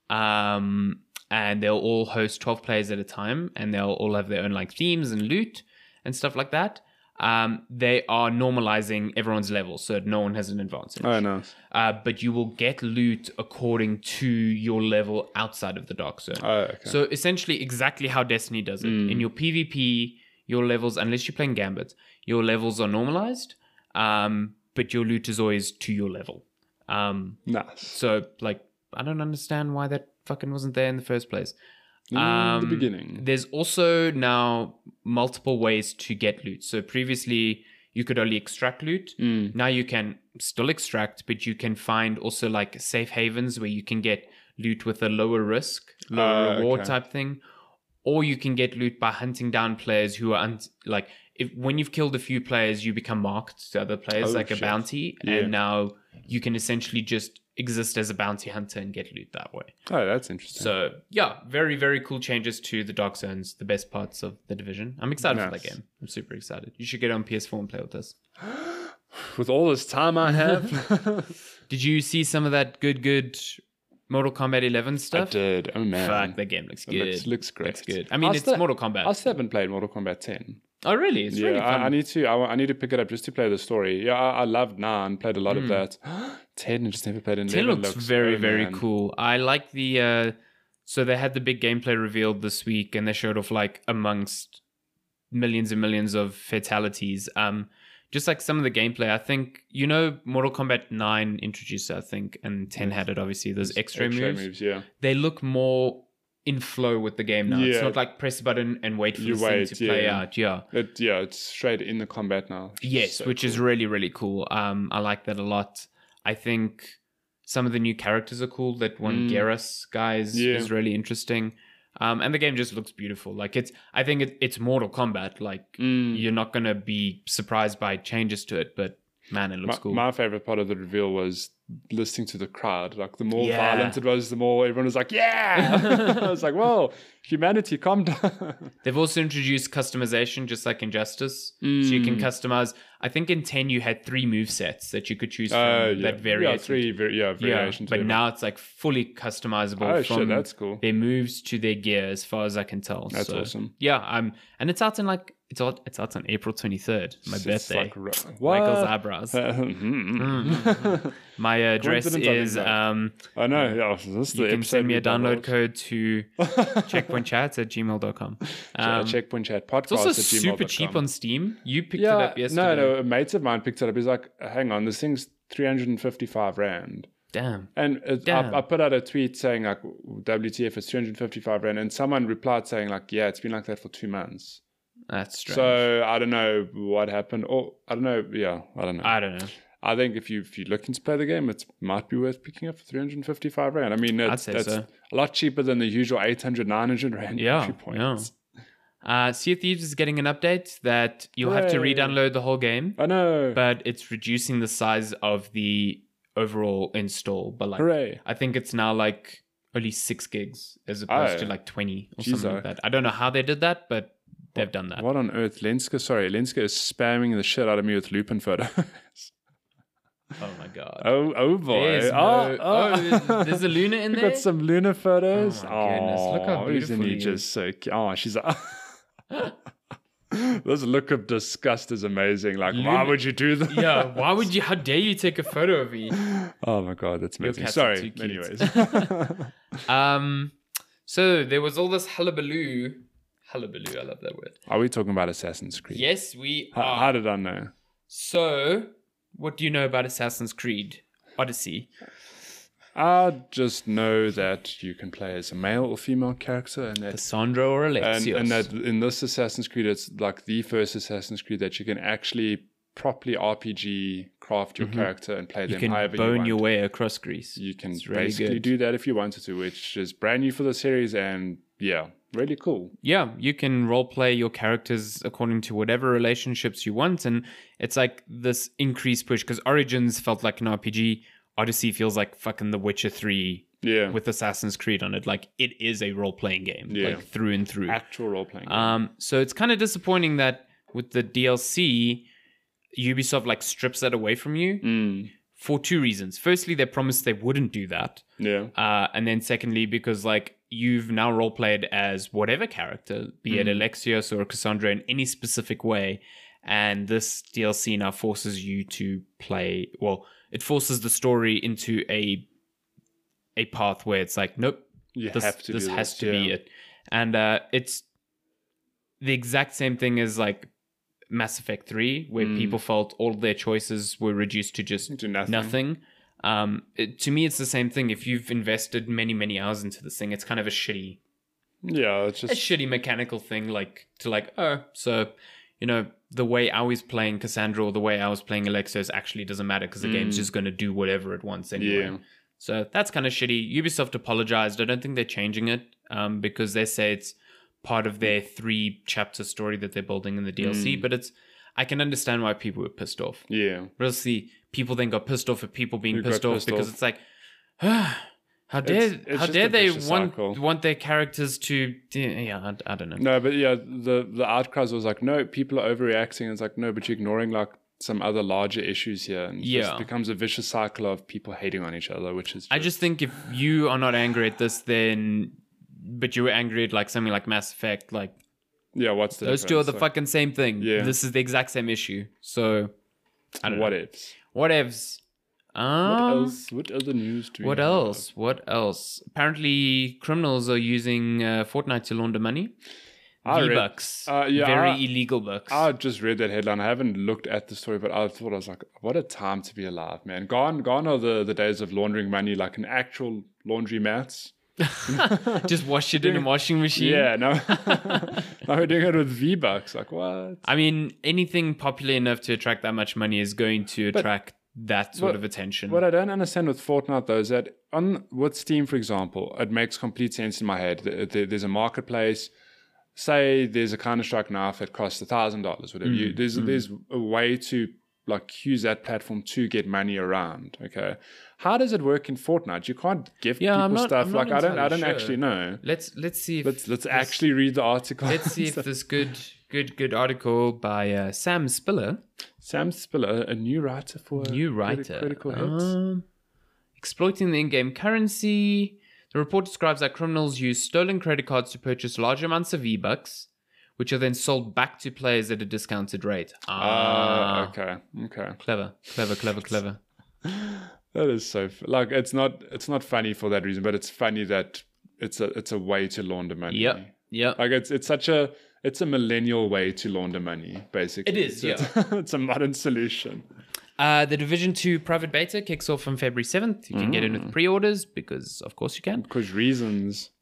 And they'll all host 12 players at a time, and they'll all have their own like themes and loot and stuff like that. They are normalizing everyone's level, so no one has an advantage. Oh, nice. But you will get loot according to your level outside of the Dark Zone. Oh, okay. So essentially exactly how Destiny does it. In your PvP, your levels, unless you're playing Gambit, your levels are normalized, but your loot is always to your level. Nice. So, like, I don't understand why that fucking wasn't there in the first place. In the beginning. There's also now multiple ways to get loot. So previously you could only extract loot. Now you can still extract, but you can find also like safe havens where you can get loot with a lower risk, lower reward type thing. Or you can get loot by hunting down players who are when you've killed a few players, you become marked to other players a bounty. Yeah. And now you can essentially just exist as a bounty hunter and get loot that way. Oh, that's interesting. So, yeah, very, very cool changes to the Dark Zones, the best parts of the Division. I'm excited for that game. I'm super excited. You should get on PS4 and play with us. With all this time I have. Did you see some of that good Mortal Kombat 11 stuff? I did. Oh, man. Fuck, that game looks good. It looks great. Looks good. I mean, it's Mortal Kombat. I still haven't played Mortal Kombat 10. Oh, really? It's really fun. I need to pick it up just to play the story. Yeah, I loved 9, played a lot of that. 10, I just never played 11. 10 looks very, very cool. I like the... so they had the big gameplay revealed this week, and they showed off, like, amongst millions and millions of fatalities. Just like some of the gameplay, I think, Mortal Kombat 9 introduced it, I think, and 10 had it, obviously. Those X-ray moves. Yeah. They look more in flow with the game now. Yeah. It's not like press a button and wait for the thing to play out. Yeah. It's straight in the combat now. Yes, so which is really, really cool. I like that a lot. I think some of the new characters are cool. That one Geras guy is really interesting. And the game just looks beautiful. Like I think it's Mortal Kombat. Like you're not gonna be surprised by changes to it, but man, it looks cool. My favorite part of the reveal was listening to the crowd. Like the more violent it was, the more everyone was like, yeah. I was like, whoa, humanity, calm down. They've also introduced customization, just like Injustice. So you can customize. I think in 10 you had 3 movesets that you could choose from that variated. Yeah, 3 variations. But now it's like fully customizable from that's cool. their moves to their gear, as far as I can tell. That's awesome. Yeah, and it's out in like it's out on April 23rd, my birthday. Like, Michael's eyebrows. My address is I know. Yeah, you can send me a download code to checkpointchats@gmail.com. Checkpoint Chat podcast. It's also super cheap on Steam. You picked it up yesterday. No, mates of mine picked it up. He's like, hang on, this thing's 355 Rand. Damn. And I put out a tweet saying like, WTF is 355 Rand, and someone replied saying like, yeah, it's been like that for 2 months. That's strange. So I don't know what happened, or I don't know. Yeah, I don't know. I think if you're looking to play the game, it might be worth picking up for 355 Rand. I mean, that's a lot cheaper than the usual 800, 900 Rand entry points. Yeah. Sea of Thieves is getting an update that you'll have to re-download the whole game. I know. But it's reducing the size of the overall install. But like, I think it's now like only 6 gigs as opposed to like 20 or something like that. I don't know how they did that, but they've done that. What on earth? Lenska is spamming the shit out of me with Lupin photos. Oh my god. Oh boy. There's a Luna in there? Got some Luna photos. Oh my goodness. Look how beautiful he is. Just so cute. Oh, she's this look of disgust is amazing. Like, Luna, why would you do that? Yeah, why would you? How dare you take a photo of me? Oh my god, that's amazing. Sorry. Anyways. So there was all this hullabaloo. Hullabaloo, I love that word. Are we talking about Assassin's Creed? Yes, we are. How did I know? So, what do you know about Assassin's Creed Odyssey? I just know that you can play as a male or female character, and that Cassandra or Alexios. And that in this Assassin's Creed, it's like the first Assassin's Creed that you can actually properly RPG craft your character and play them however you want. You can bone your way across Greece. You can basically do that if you wanted to, which is brand new for the series, and really cool. Yeah, you can role play your characters according to whatever relationships you want, and it's like this increased push, because Origins felt like an RPG. Odyssey feels like fucking The Witcher 3 with Assassin's Creed on it. Like, it is a role-playing game, like through and through. Actual role-playing game. So it's kind of disappointing that with the DLC, Ubisoft like strips that away from you for 2 reasons. Firstly, they promised they wouldn't do that. Yeah. And then secondly, because like you've now role-played as whatever character, be it Alexios or Cassandra in any specific way, and this DLC now forces you to play... Well, it forces the story into a path where it's like, nope, this has to be it. And it's the exact same thing as like Mass Effect 3, where people felt all their choices were reduced to just nothing. To me, it's the same thing. If you've invested many, many hours into this thing, it's kind of a shitty... Yeah, it's just... a shitty mechanical thing, like, to like, you know, the way I was playing Cassandra or the way I was playing Alexios actually doesn't matter, because the game's just going to do whatever it wants anyway. Yeah. So that's kind of shitty. Ubisoft apologized. I don't think they're changing it because they say it's part of their 3-chapter story that they're building in the DLC. But I can understand why people were pissed off. Yeah. But obviously, people then got pissed off at people being pissed off because it's like, how dare they want their characters to... Yeah, I don't know. No, but yeah, the outcries was like, no, people are overreacting. It's like, no, but you're ignoring like some other larger issues here. And it becomes a vicious cycle of people hating on each other, which is... I just think if you are not angry at this, then... But you were angry at like something like Mass Effect, like... Yeah, what's the Those difference? Two are the fucking same thing. Yeah. This is the exact same issue. So, I don't know. Whatevs. What other news do we have? What else? Apparently, criminals are using Fortnite to launder money. V-Bucks. Very illegal bucks. I just read that headline. I haven't looked at the story, but I was like, what a time to be alive, man. Gone are the days of laundering money like an actual laundry mats. Just wash it in a washing machine. Yeah, no. Now we're doing it with V-Bucks. Like, what? I mean, anything popular enough to attract that much money is going to attract that sort of attention. What I don't understand with Fortnite, though, is that with Steam, for example, it makes complete sense in my head. There's a marketplace. Say there's a Counter-Strike knife that costs $1,000, whatever. There's a way to like use that platform to get money around. Okay, how does it work in Fortnite? You can't give people stuff. Like I don't actually know. Let's see. If let's actually read the article. Let's see if this good article by Sam Spiller. Sam Spiller, a new writer for Critical Hits. Exploiting the in-game currency. The report describes that criminals use stolen credit cards to purchase large amounts of V-Bucks, which are then sold back to players at a discounted rate. Okay. Clever. That is so like it's not funny for that reason, but it's funny that it's a way to launder money. Yep. Like it's a millennial way to launder money, basically. It is, It's a modern solution. The Division 2 private beta kicks off on February 7th. You can get in with pre-orders because, of course, you can. Because reasons.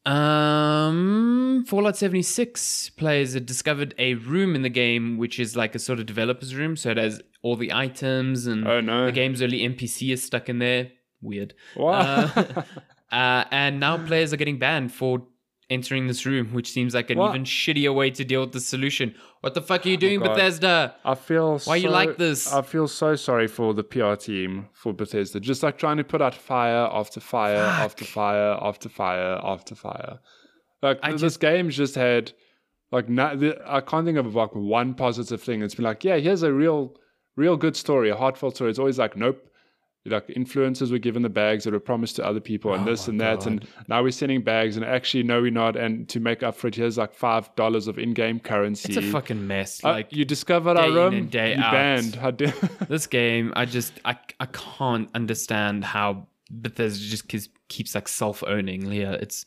Fallout 76 players had discovered a room in the game which is like a sort of developer's room. So it has all the items and the game's only NPC is stuck in there. Weird. Wow. And now players are getting banned for entering this room, which seems like an even shittier way to deal with the solution. What the fuck are you doing, Bethesda? Why you like this? I feel so sorry for the PR team for Bethesda. Just like trying to put out fire after fire after fire after fire after fire. Like this game's just had like I can't think of like one positive thing. It's been like, yeah, here's a real good story, a heartfelt story. It's always like, nope. Like influencers were given the bags that were promised to other people and this and that, and now we're sending bags and actually no we're not, and to make up for it here's like $5 of in-game currency. It's a fucking mess. Like you discovered our room, you banned. How dare this game? I can't understand how Bethesda just keeps like self-owning. Yeah, it's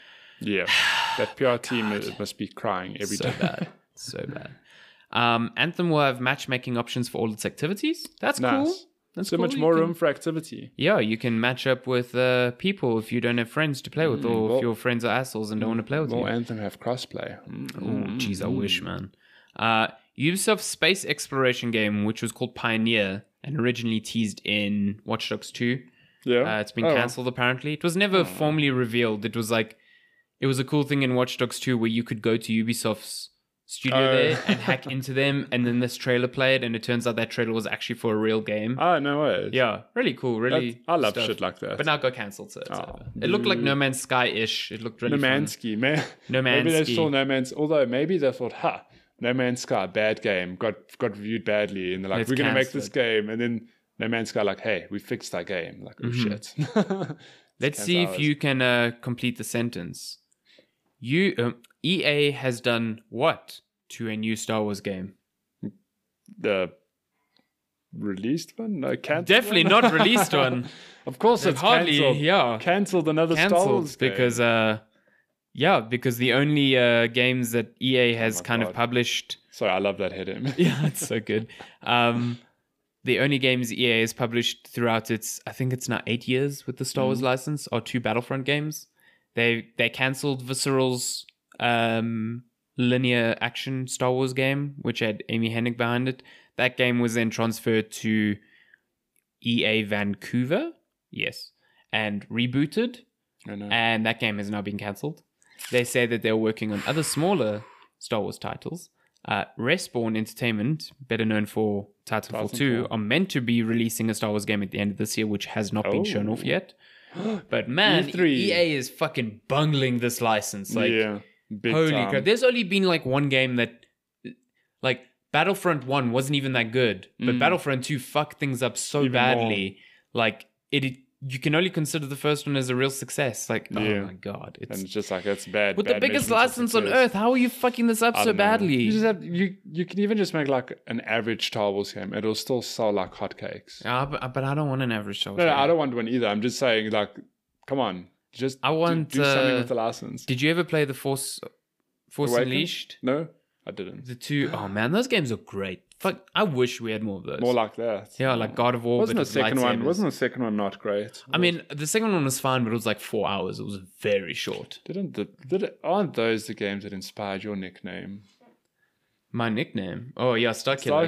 that PR team must be crying every day. So bad. Anthem will have matchmaking options for all its activities. That's nice. Cool. That's so much more room for activity. Yeah, you can match up with people if you don't have friends to play with, or if your friends are assholes and don't want to play with you. Will Anthem have crossplay? Oh, jeez, I wish, man. Ubisoft's space exploration game, which was called Pioneer and originally teased in Watch Dogs 2. Yeah. It's been cancelled, apparently. It was never formally revealed. It was a cool thing in Watch Dogs 2 where you could go to Ubisoft's studio there and hack into them, and then this trailer played, and it turns out that trailer was actually for a real game. Oh, no way. Yeah, really cool, really. I love shit like that. But now it got cancelled, so it's over. It looked like No Man's Sky-ish. It looked really fun. No Man's Maybe they saw No Man's, although maybe they thought, No Man's Sky, bad game, got reviewed badly, and they're like, we're going to make this game, and then No Man's Sky like, hey, we fixed that game. Like, oh shit. Let's see if you can complete the sentence. EA has done what to a new Star Wars game? The released one? No, cancelled. Definitely not released one. Of course, it's hardly cancelled. Yeah, cancelled another Star Wars game. Because because the only games that EA has of published. Sorry, I love that head-in. Yeah, it's so good. The only games EA has published throughout I think it's now 8 years with the Star Wars license, are 2 Battlefront games. They cancelled Visceral's linear action Star Wars game, which had Amy Hennig behind it. That game was then transferred to EA Vancouver, yes, and rebooted. I know. And that game has now been cancelled. They say that they're working on other smaller Star Wars titles. Respawn Entertainment, better known for Titanfall 2, are meant to be releasing a Star Wars game at the end of this year, which has not been shown off yet. But man, E3. EA is fucking bungling this license. Like, holy crap. There's only been like one game that, like, Battlefront 1 wasn't even that good, but Battlefront 2 fucked things up so even badly. More. Like, you can only consider the first one as a real success. Like, oh my god. And it's just like, it's bad. With the biggest license on earth, how are you fucking this up so badly? You just have, you can even just make like an average Star Wars game. It'll still sell like hotcakes. But I don't want an average Star Wars game. No, I don't want one either. I'm just saying, like, come on. Just do something with the license. Did you ever play the Force Unleashed? No, I didn't. The 2, oh man, those games are great. Fuck, I wish we had more of those. More like that. Yeah, like God of War. Wasn't the second one not great? I mean, the second one was fine, but it was like 4 hours. It was very short. Aren't those the games that inspired your nickname? My nickname? Oh yeah, Starkiller.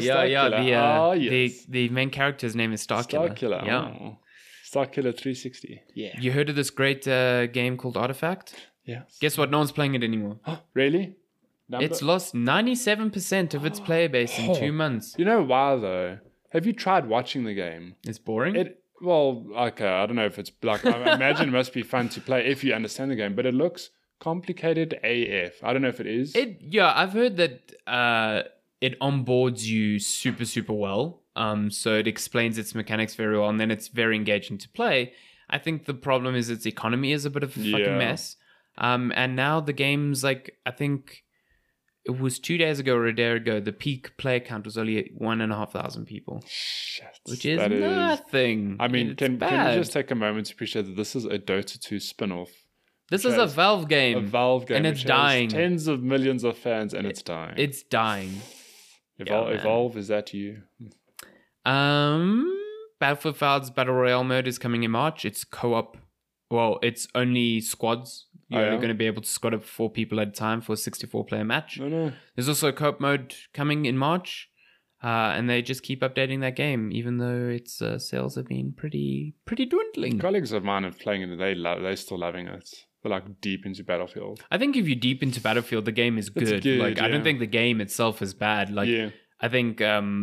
The main character's name is Starkiller. Starkiller. Yeah. Oh. Starkiller 360. Yeah. You heard of this great game called Artifact? Yeah. Guess what? No one's playing it anymore. Really? It's lost 97% of its player base in 2 months. You know why though? Have you tried watching the game? It's boring. Well, okay, I don't know if it's like, I imagine it must be fun to play if you understand the game, but it looks complicated AF. I don't know if it is. I've heard that it onboards you super, super well. So it explains its mechanics very well, and then it's very engaging to play. I think the problem is its economy is a bit of a fucking mess. And now the game's like, I think it was 2 days ago or a day ago, the peak player count was only 1,500 people. Shit. Which is nothing. I mean, can you just take a moment to appreciate that this is a Dota 2 spin-off? This is a Valve game. And it's dying. Tens of millions of fans, and it's dying. It's dying. Evolve, is that you? Battlefield 5's Battle Royale mode is coming in March. It's co-op. Well, it's only squads. You're only going to be able to squad up 4 people at a time for a 64-player match. No. There's also a co-op mode coming in March. And they just keep updating that game, even though its sales have been pretty dwindling. Colleagues of mine are playing it, and they're still loving it. They're like deep into Battlefield. I think if you're deep into Battlefield, the game is good. I don't think the game itself is bad. I think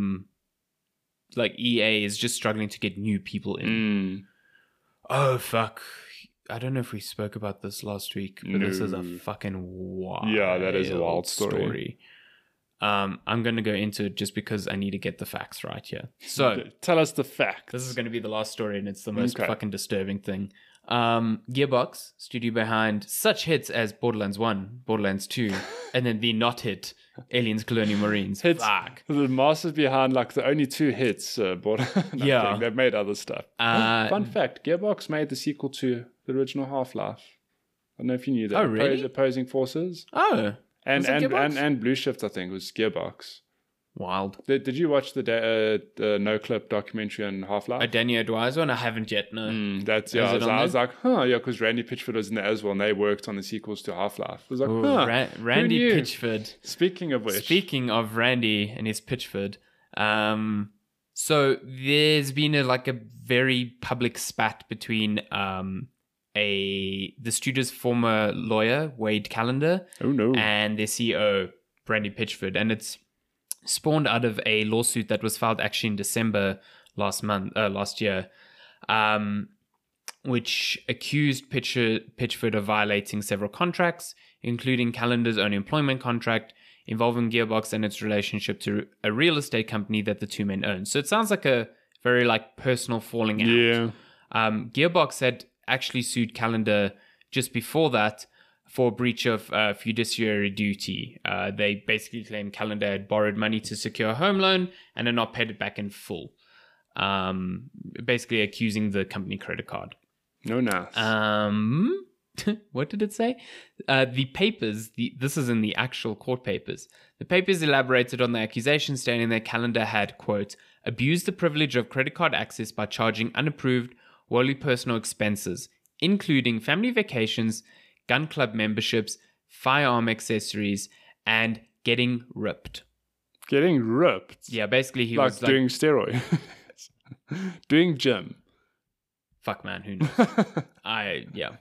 EA is just struggling to get new people in. Oh fuck. I don't know if we spoke about this last week, but this is a fucking wild. Yeah, that is a wild story. I'm going to go into it just because I need to get the facts right here. So tell us the facts. This is going to be the last story, and it's the most fucking disturbing thing. Gearbox, studio behind such hits as Borderlands 1, Borderlands 2, and then the not hit Aliens Colonial Marines. Fuck. The masters behind like the only 2 hits. They've made other stuff. Fun fact: Gearbox made the sequel to the original Half-Life. I don't know if you knew that. Oh, really? Opposing Forces. Oh. And Blue Shift, I think, was Gearbox. Wild. Did you watch the No Clip documentary on Half-Life? Danny O'Dwyer's one? I haven't yet, no. I was like, because Randy Pitchford was in there as well, and they worked on the sequels to Half-Life. I was like, Randy Pitchford. Speaking of Randy and his Pitchford, so there's been a very public spat between the studio's former lawyer, Wade Callender, and their CEO, Randy Pitchford, and it's spawned out of a lawsuit that was filed actually in December last year, which accused Pitchford of violating several contracts, including Callender's own employment contract involving Gearbox and its relationship to a real estate company that the two men own. So it sounds like a very personal falling out. Yeah. Gearbox had actually sued Callender just before that for breach of fiduciary duty. They basically claimed Callender had borrowed money to secure a home loan and had not paid it back in full. Basically accusing the company credit card. No, nice. What did it say? The papers, this is in the actual court papers. The papers elaborated on the accusation, stating that Callender had, quote, abused the privilege of credit card access by charging unapproved, wholly personal expenses, including family vacations, gun club memberships, firearm accessories, and getting ripped. Getting ripped? Yeah, basically he was doing steroids. Doing gym. Fuck, man, who knows?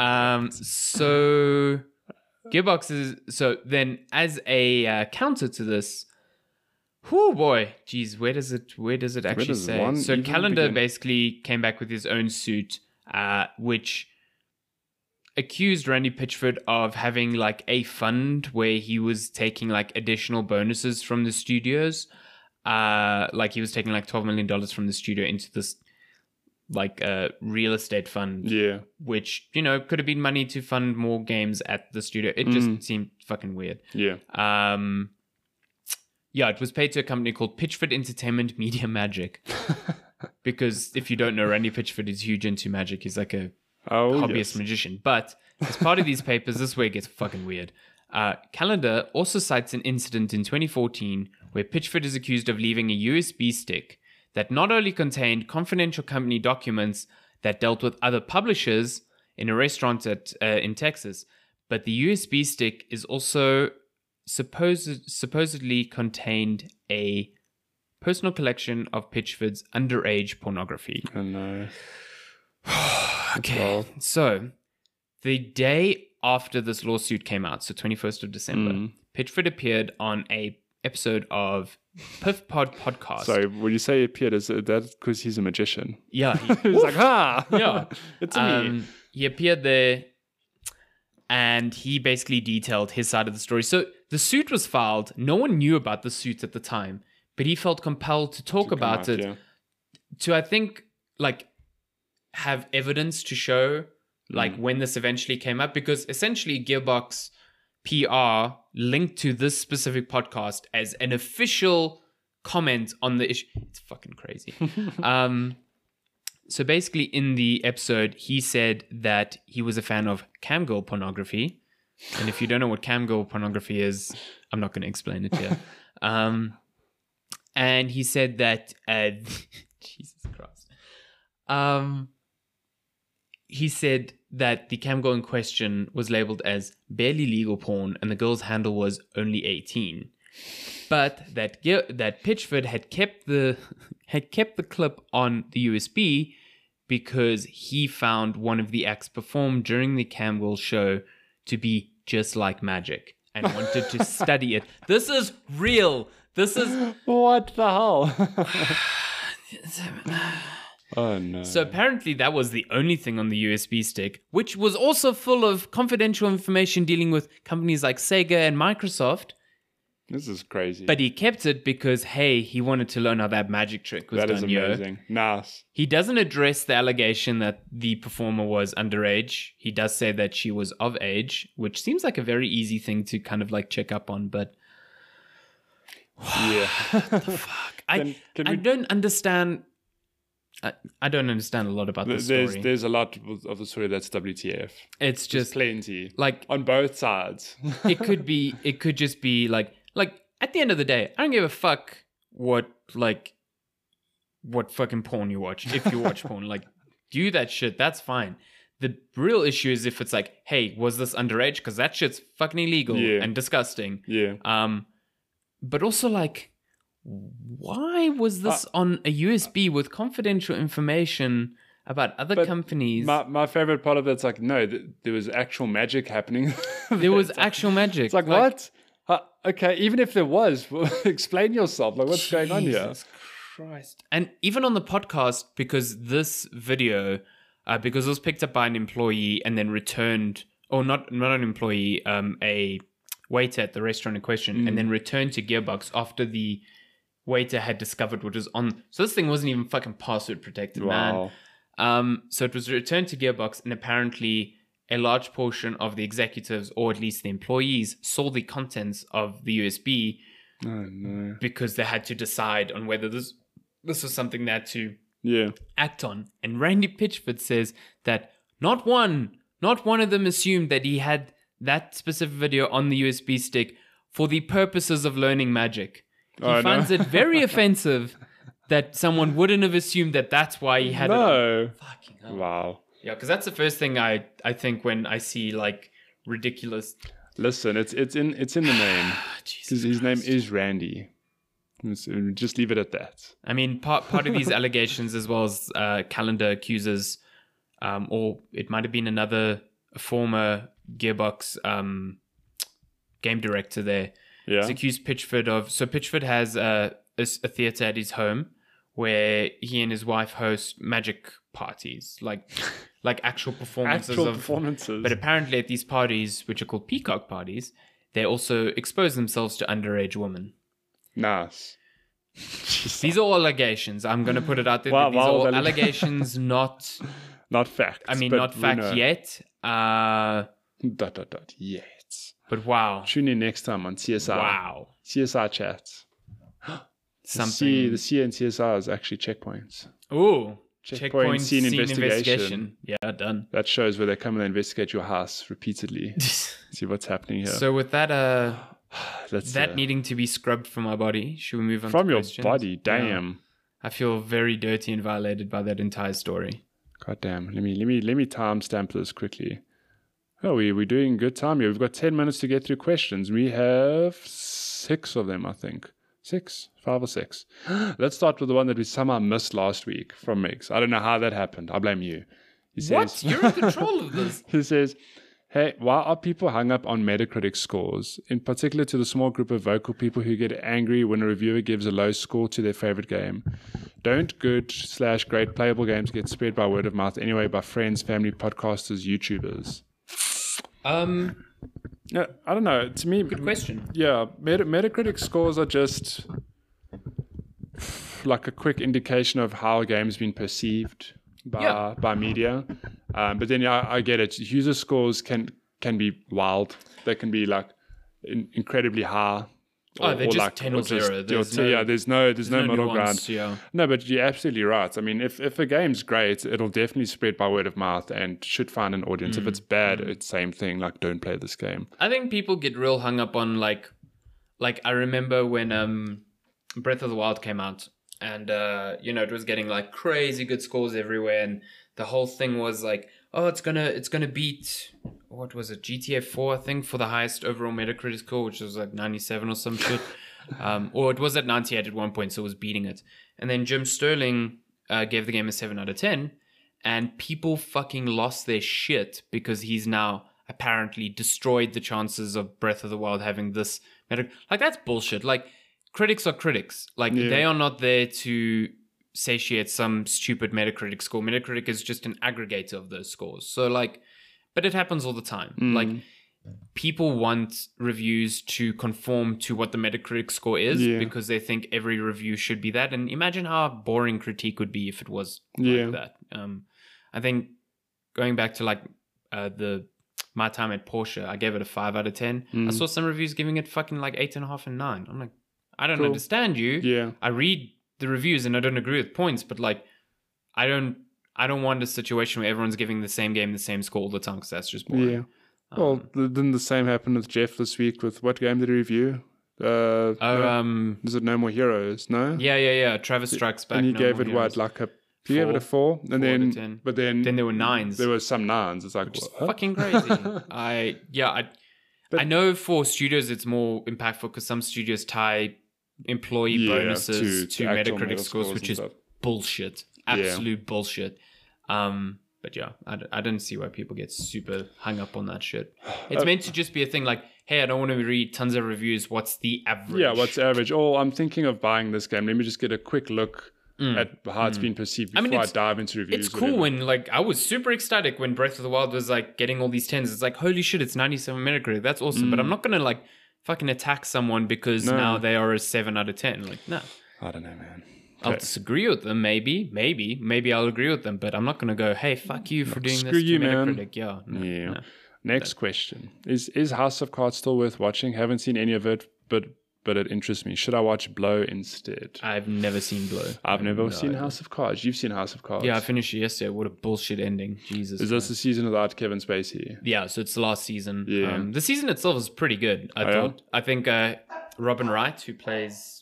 So Gearbox is, so then as a counter to this, whoo boy, geez, where does it actually say? So Callender basically came back with his own suit, which accused Randy Pitchford of having a fund where he was taking additional bonuses from the studios. He was taking $12 million from the studio into this real estate fund. Yeah. Which, could have been money to fund more games at the studio. It just seemed fucking weird. Yeah. It was paid to a company called Pitchford Entertainment Media Magic. Because if you don't know, Randy Pitchford is huge into magic. He's like a hobbyist magician. But as part of these papers, this is where it gets fucking weird. Callender also cites an incident in 2014 where Pitchford is accused of leaving a USB stick that not only contained confidential company documents that dealt with other publishers in a restaurant in Texas, but the USB stick is also supposedly contained a personal collection of Pitchford's underage pornography. Oh no. Okay, so the day after this lawsuit came out, so 21st of December, Pitchford appeared on a episode of Piff Pod Podcast. Sorry, when you say he appeared, is that because he's a magician? Yeah. He's like, yeah. It's me. He appeared there and he basically detailed his side of the story. So the suit was filed. No one knew about the suit at the time, but he felt compelled to talk about it. Yeah. To, I think, like, have evidence to show, like, when this eventually came up. Because essentially Gearbox PR linked to this specific podcast as an official comment on the issue. It's fucking crazy. So basically in the episode, he said that he was a fan of camgirl pornography. And if you don't know what camgirl pornography is, I'm not going to explain it here. And he said that, Jesus Christ. He said that the camgirl in question was labeled as barely legal porn and the girl's handle was only 18. But that Pitchford had kept the clip on the USB because he found one of the acts performed during the camgirl show to be just like magic and wanted to study it. This is real. This is... What the hell? Oh, no. So apparently that was the only thing on the USB stick, which was also full of confidential information dealing with companies like Sega and Microsoft. This is crazy. But he kept it because, hey, he wanted to learn how that magic trick was done. That is amazing. Nice. He doesn't address the allegation that the performer was underage. He does say that she was of age, which seems like a very easy thing to kind of like check up on, but... Yeah. What the fuck? I don't understand... I don't understand a lot about this story. There's a lot of the story that's WTF. It's just plenty. Like on both sides. It could just be like at the end of the day, I don't give a fuck what fucking porn you watch. If you watch porn, like, do that shit, that's fine. The real issue is if it's like, hey, was this underage? Because that shit's fucking illegal and disgusting. Yeah. But also like, why was this on a USB with confidential information about other companies? My favorite part of that's like, no, there was actual magic happening. There was actual magic. It's like what? Okay, even if there was, explain yourself. Like, what's going on here? Jesus Christ. And even on the podcast, because this video, because it was picked up by an employee and then returned, or not an employee, a waiter at the restaurant in question, and then returned to Gearbox after the waiter had discovered what was on. So this thing wasn't even fucking password protected, man. So it was returned to Gearbox, and apparently a large portion of the executives, or at least the employees, saw the contents of the USB because they had to decide on whether this was something they had to act on. And Randy Pitchford says that not one of them assumed that he had that specific video on the USB stick for the purposes of learning magic. He finds it very offensive that someone wouldn't have assumed that that's why he had it on. Fucking hell. Wow. Yeah, because that's the first thing I think when I see like ridiculous. Listen, it's in the name. Because his name is Randy. Just leave it at that. I mean, part of these allegations, as well as Calendar accuses, or it might have been another former Gearbox game director there. Yeah. He's accused Pitchford of... So Pitchford has a theater at his home where he and his wife host magic parties, like actual performances. But apparently at these parties, which are called peacock parties, they also expose themselves to underage women. Nice. These are all allegations. I'm going to put it out there. These are all allegations, not facts. I mean, not fact yet. Yet. But wow. Tune in next time on CSR. Wow. CSR chats. The C and CSR is actually checkpoints. Ooh. Checkpoint scene investigation. Yeah, done. That shows where they come and investigate your house repeatedly. See what's happening here. So with that, needing to be scrubbed from my body, should we move on from to your questions? Body? Damn. Yeah. I feel very dirty and violated by that entire story. God damn. Let me timestamp this quickly. Oh, we're doing good time here. We've got 10 minutes to get through questions. We have 6 of them, I think. 5 or 6. Let's start with the one that we somehow missed last week from Mix. I don't know how that happened. I blame you. He says, what? You're in control of this. He says, Hey, why are people hung up on Metacritic scores? In particular to the small group of vocal people who get angry when a reviewer gives a low score to their favorite game. Don't good/great playable games get spread by word of mouth anyway by friends, family, podcasters, YouTubers? Yeah, I don't know. To me, good question. Yeah, Metacritic scores are just like a quick indication of how a game's been perceived by media. But then I get it. User scores can be wild. They can be like incredibly high. They're just like 10 or 0. There's no middle ground. Yeah. No, but you're absolutely right. I mean, if a game's great, it'll definitely spread by word of mouth and should find an audience. If it's bad, it's same thing. Like, don't play this game. I think people get real hung up on like I remember when Breath of the Wild came out, and it was getting like crazy good scores everywhere, and the whole thing was like, oh, it's gonna beat, what was it, GTA 4, I think, for the highest overall Metacritic score, which was like 97 or some shit. Or it was at 98 at one point, so it was beating it. And then Jim Sterling gave the game a 7 out of 10, and people fucking lost their shit because he's now apparently destroyed the chances of Breath of the Wild having this Metacritic. Like, that's bullshit. Like, critics are critics. Like, they are not there to satiate some stupid Metacritic score. Metacritic is just an aggregator of those scores. So like, but it happens all the time. Like, people want reviews to conform to what the Metacritic score is because they think every review should be that. And imagine how boring critique would be if it was like that. I think going back to like my time at Porsche, I gave it a 5 out of 10. I saw some reviews giving it fucking like 8.5 and 9. I'm like, I don't understand you. Yeah. I read the reviews and I don't agree with points, but like, I don't want a situation where everyone's giving the same game the same score all the time, because that's just boring. Yeah. Well, didn't the same happen with Jeff this week? With what game did he review? Is it No More Heroes? No. Yeah. Travis Strikes Back. And he gave it what, like a? He gave it a 4, and then but then there were 9s. There were some 9s. It's like, what? Fucking crazy. I know for studios it's more impactful because some studios tie employee bonuses to Metacritic scores, which is bullshit. Absolute bullshit. But yeah, I don't see why people get super hung up on that shit. It's meant to just be a thing like, hey, I don't want to read tons of reviews. What's the average? Yeah, what's the average? Oh, I'm thinking of buying this game. Let me just get a quick look at how it's been perceived before I dive into reviews. It's cool when, like, I was super ecstatic when Breath of the Wild was, like, getting all these 10s. It's like, holy shit, it's 97 Metacritic. That's awesome. But I'm not going to, like, fucking attack someone because now they are a 7 out of 10. Like, no. I don't know, man. I'll disagree with them, maybe I'll agree with them, but I'm not going to go, hey, fuck you for doing this to Metacritic. Yeah. No. Next question. Is House of Cards still worth watching? Haven't seen any of it, but it interests me. Should I watch Blow instead? I've never seen Blow. I've never seen House of Cards. You've seen House of Cards? Yeah, I finished it yesterday. What a bullshit ending. Jesus. Is this the season without Kevin Spacey? Yeah, so it's the last season. Yeah. The season itself is pretty good, I thought. I think Robin Wright, who plays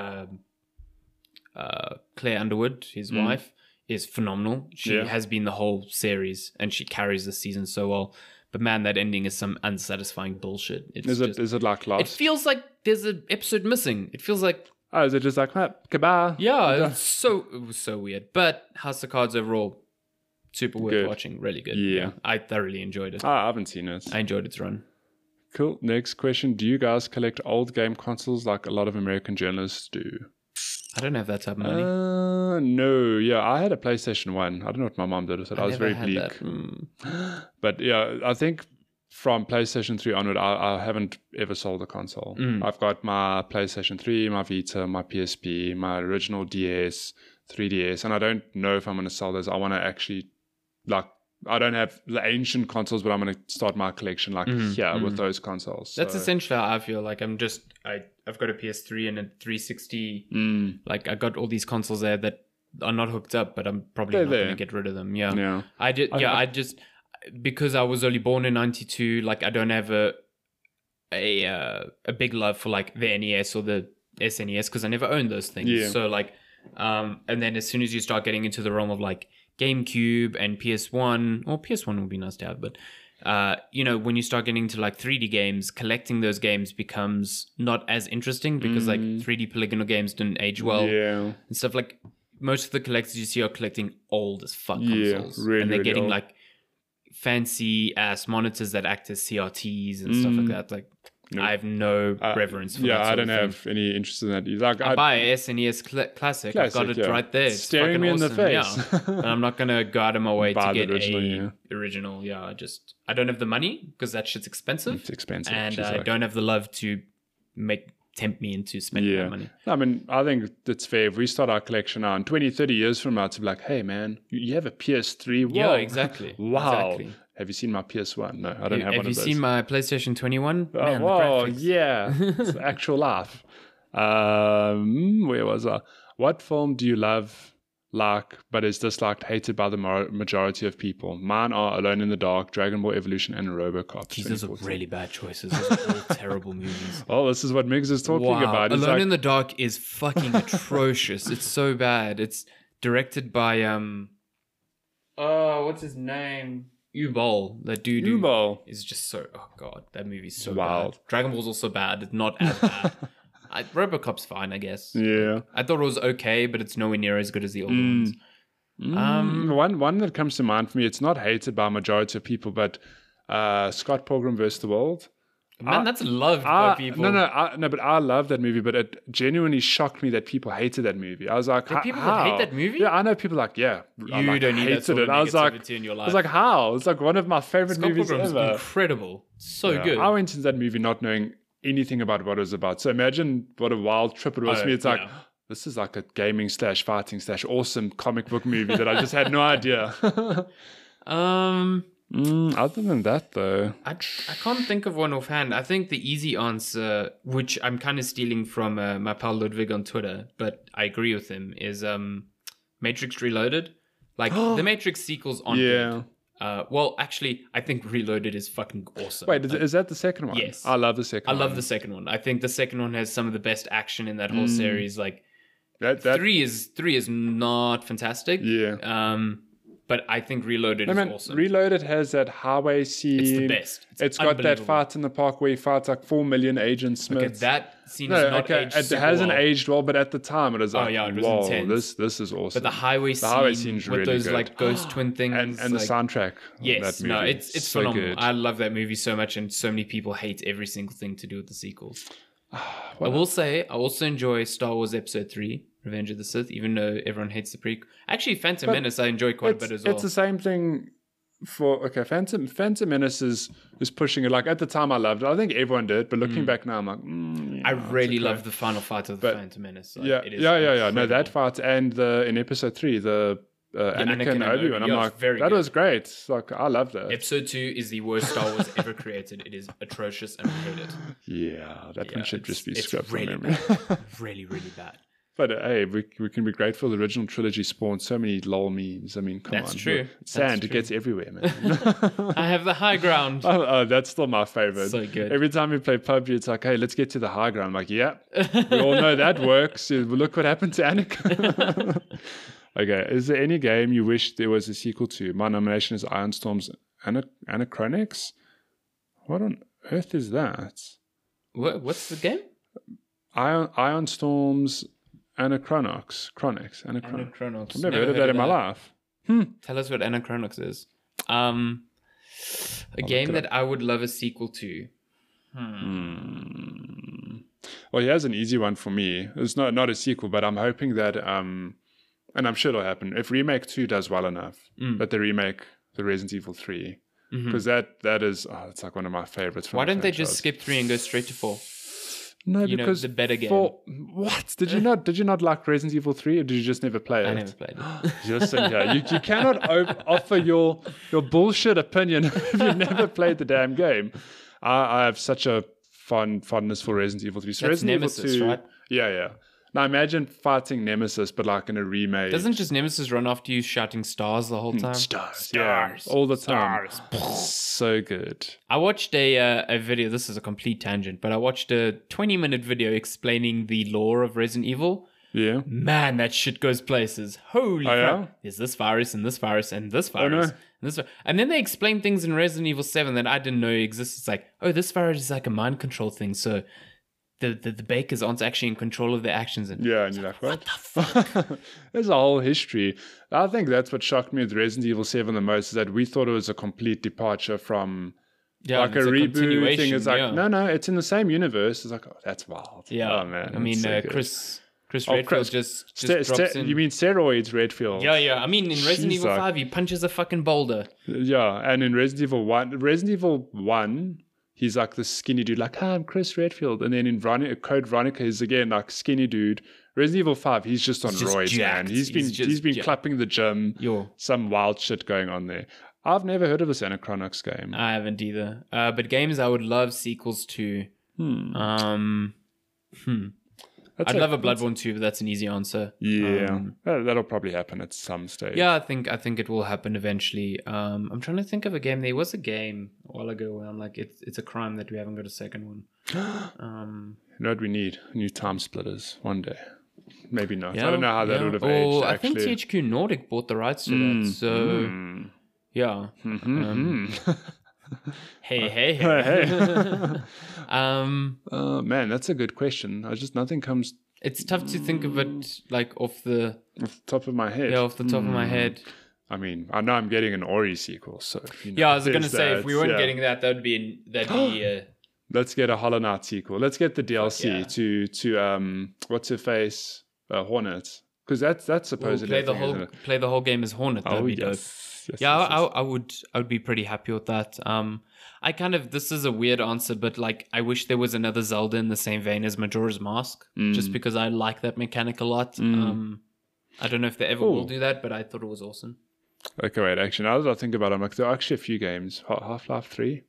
Claire Underwood, his wife, is phenomenal. She has been the whole series, and she carries the season so well. But man, that ending is some unsatisfying bullshit. Is it like Lost? It feels like there's an episode missing. It feels like... Oh, is it just like, goodbye? Yeah, it was so weird. But House of Cards overall, super worth watching. Really good. Yeah. I thoroughly enjoyed it. I haven't seen it. I enjoyed its run. Cool. Next question. Do you guys collect old game consoles like a lot of American journalists do? I don't have that type of money. No. Yeah, I had a PlayStation 1. I don't know what my mom did with it. I was very bleak. But yeah, I think from PlayStation 3 onward, I haven't ever sold a console. I've got my PlayStation 3, my Vita, my PSP, my original DS, 3DS, and I don't know if I'm going to sell those. I want to actually, like, I don't have the ancient consoles, but I'm going to start my collection with those consoles. That's essentially how I feel. Like, I've got a PS3 and a 360. Like, I got all these consoles there that are not hooked up, but I'm probably not going to get rid of them. Yeah. I just because I was only born in 92, like, I don't have a big love for like the NES or the SNES because I never owned those things. Yeah. So like, and then as soon as you start getting into the realm of like GameCube and PS1, or PS1 would be nice to have, but when you start getting into like 3D games, collecting those games becomes not as interesting because like 3D polygonal games didn't age well and stuff. Like, most of the collectors you see are collecting old as fuck consoles, really, and they're getting old. like fancy ass monitors that act as CRTs and stuff like that. Like, I have no reverence for that. Yeah, I don't have any interest in that. Like, I buy a SNES Classic. I've got it right there. It's staring me awesome. in the face. Yeah. And I'm not gonna go out of my way to get original, Yeah, I don't have the money because that shit's expensive. It's expensive, and I don't have the love to tempt me into spending that money. I mean, I think it's fair if we start our collection now, and 20, 30 years from now, to be like, hey man, you have a PS3. Whoa. Yeah, exactly. Wow. Exactly. Have you seen my PS1? No, I don't have one of those. Have you seen my PlayStation 21? Man, whoa, yeah. It's actual life. Where was I? What film do you like, but is disliked, hated by the majority of people? Mine are Alone in the Dark, Dragon Ball Evolution, and RoboCop. These are really bad choices. Those are all terrible movies. Oh, this is what Miggs is talking about. It's Alone in the Dark is fucking atrocious. It's so bad. It's directed by what's his name? Ubol, that dude is just so, oh god, that movie's so wild. Bad. Dragon Ball's also bad. It's not as bad. RoboCop's fine, I guess. Yeah. I thought it was okay, but it's nowhere near as good as the older ones. One that comes to mind for me, it's not hated by a majority of people, but Scott Pilgrim vs. the World. Man, that's loved by people. No, but I love that movie, but it genuinely shocked me that people hated that movie. I was like, people that hate that movie? Yeah, I know people like, you don't need that sort of negativity in your life. I was like, how? It's like one of my favorite movies ever. Incredible. So good. I went into that movie not knowing anything about what it was about. So imagine what a wild trip it was for me. It's like, this is like a gaming / fighting / awesome comic book movie that I just had no idea. Other than that, though, I can't think of one offhand. I think the easy answer, which I'm kind of stealing from my pal Ludwig on Twitter, but I agree with him, is Matrix Reloaded. Like, the Matrix sequels aren't good. Well, actually, I think Reloaded is fucking awesome. Wait, is that the second one? Yes. I love the second one. I love the second one. I think the second one has some of the best action in that whole series. Like, three is not fantastic. Yeah. But I think Reloaded is awesome. Reloaded has that highway scene. It's the best. It's got that fight in the park where he fights like 4 million Agent Smiths. Okay, that scene is not aged It hasn't aged well, but at the time it was like, it was intense. This is awesome. But the highway scene's really with those good. Like ghost twin things. And the soundtrack. Yes, that movie. It's so phenomenal. Good. I love that movie so much, and so many people hate every single thing to do with the sequels. I will say, I also enjoy Star Wars Episode 3. Revenge of the Sith, even though everyone hates the prequel. Actually, Phantom Menace I enjoy quite a bit as well. It's the same thing for Phantom Menace is pushing it. Like at the time I loved it. I think everyone did, but looking back now I'm like, I really love the final fight of the Phantom Menace. Like, it is no, that fight and in Episode 3 the Anakin and Obi-Wan. I'm like, that was great. Like I love that. Episode 2 is the worst Star Wars ever created. It is atrocious and I hate it. Yeah, that one should just be scrapped from memory. Really, really bad. But hey, we can be grateful the original trilogy spawned so many lol memes. I mean, come on. That's true. Sand, it gets everywhere, man. I have the high ground. Oh, that's still my favorite. So good. Every time we play PUBG, it's like, hey, let's get to the high ground. I'm like, yeah, we all know that works. Look what happened to Anakin. Okay, is there any game you wish there was a sequel to? My nomination is Iron Storm's Anachronix. What on earth is that? What's the game? Iron Storm's Anachronix. I've never heard of that in my life. Tell us what Anachronix is. A game that I would love a sequel to. Well, here's an easy one for me. It's not a sequel, but I'm hoping that, and I'm sure it'll happen, if Remake 2 does well enough, but they remake the Resident Evil 3, because that is, it's like one of my favorites. Why don't they just skip 3 and go straight to 4? No, because the better game. What did you not like Resident Evil 3, or did you just never play it? I never played it. You cannot offer your bullshit opinion if you've never played the damn game. I have such a fondness for Resident Evil 3. So that's Resident Nemesis, Evil 2, right? Yeah. Now imagine fighting Nemesis, but like in a remake. Doesn't just Nemesis run after you shouting stars the whole time? Stars, yeah, all the time. So good. I watched a video. This is a complete tangent, but I watched a 20-minute video explaining the lore of Resident Evil. Yeah. Man, that shit goes places. Holy crap. Yeah? There's this virus and this virus and this virus. And then they explain things in Resident Evil 7 that I didn't know existed. It's like, this virus is like a mind control thing. So the bakers aren't actually in control of their actions. And and you're like, what the fuck? There's a whole history. I think that's what shocked me with Resident Evil 7 the most, is that we thought it was a complete departure from like a reboot thing. It's like, no, it's in the same universe. It's like, oh, that's wild. Yeah. Oh, man. I mean, so Chris Redfield just drops in. You mean steroids, Redfield? Yeah. I mean, in Resident Evil 5, he punches a fucking boulder. Yeah, and in Resident Evil 1, he's like the skinny dude, like, hi, I'm Chris Redfield. And then in Code Veronica, he's again like skinny dude. Resident Evil 5, he's just on roids, jacked. man. He's been clapping the gym. Some wild shit going on there. I've never heard of this Anachronix game. I haven't either. But games I would love sequels to. I'd love a Bloodborne 2, but that's an easy answer. Yeah, that'll probably happen at some stage. Yeah, I think it will happen eventually. I'm trying to think of a game. There was a game a while ago where I'm like, it's a crime that we haven't got a second one. You know what we need? New Time Splitters one day. Maybe not. Yeah, I don't know how that would have aged. I think THQ Nordic bought the rights to that. So, yeah. Hey. Man, that's a good question. Nothing comes. It's tough to think of it like off the top of my head. Yeah, off the top of my head. I mean, I know I'm getting an Ori sequel, so I was gonna say if we weren't getting that'd be Let's get a Hollow Knight sequel. Let's get the DLC to what's her face, Hornet, because that's supposedly play the whole game as Hornet. That'd be dope. Yes, I would be pretty happy with that. This is a weird answer, but like I wish there was another Zelda in the same vein as Majora's Mask, just because I like that mechanic a lot. I don't know if they ever will do that, but I thought it was awesome. Okay, wait. Actually, now that I think about it, I'm like, there are actually a few games. Half-Life 3.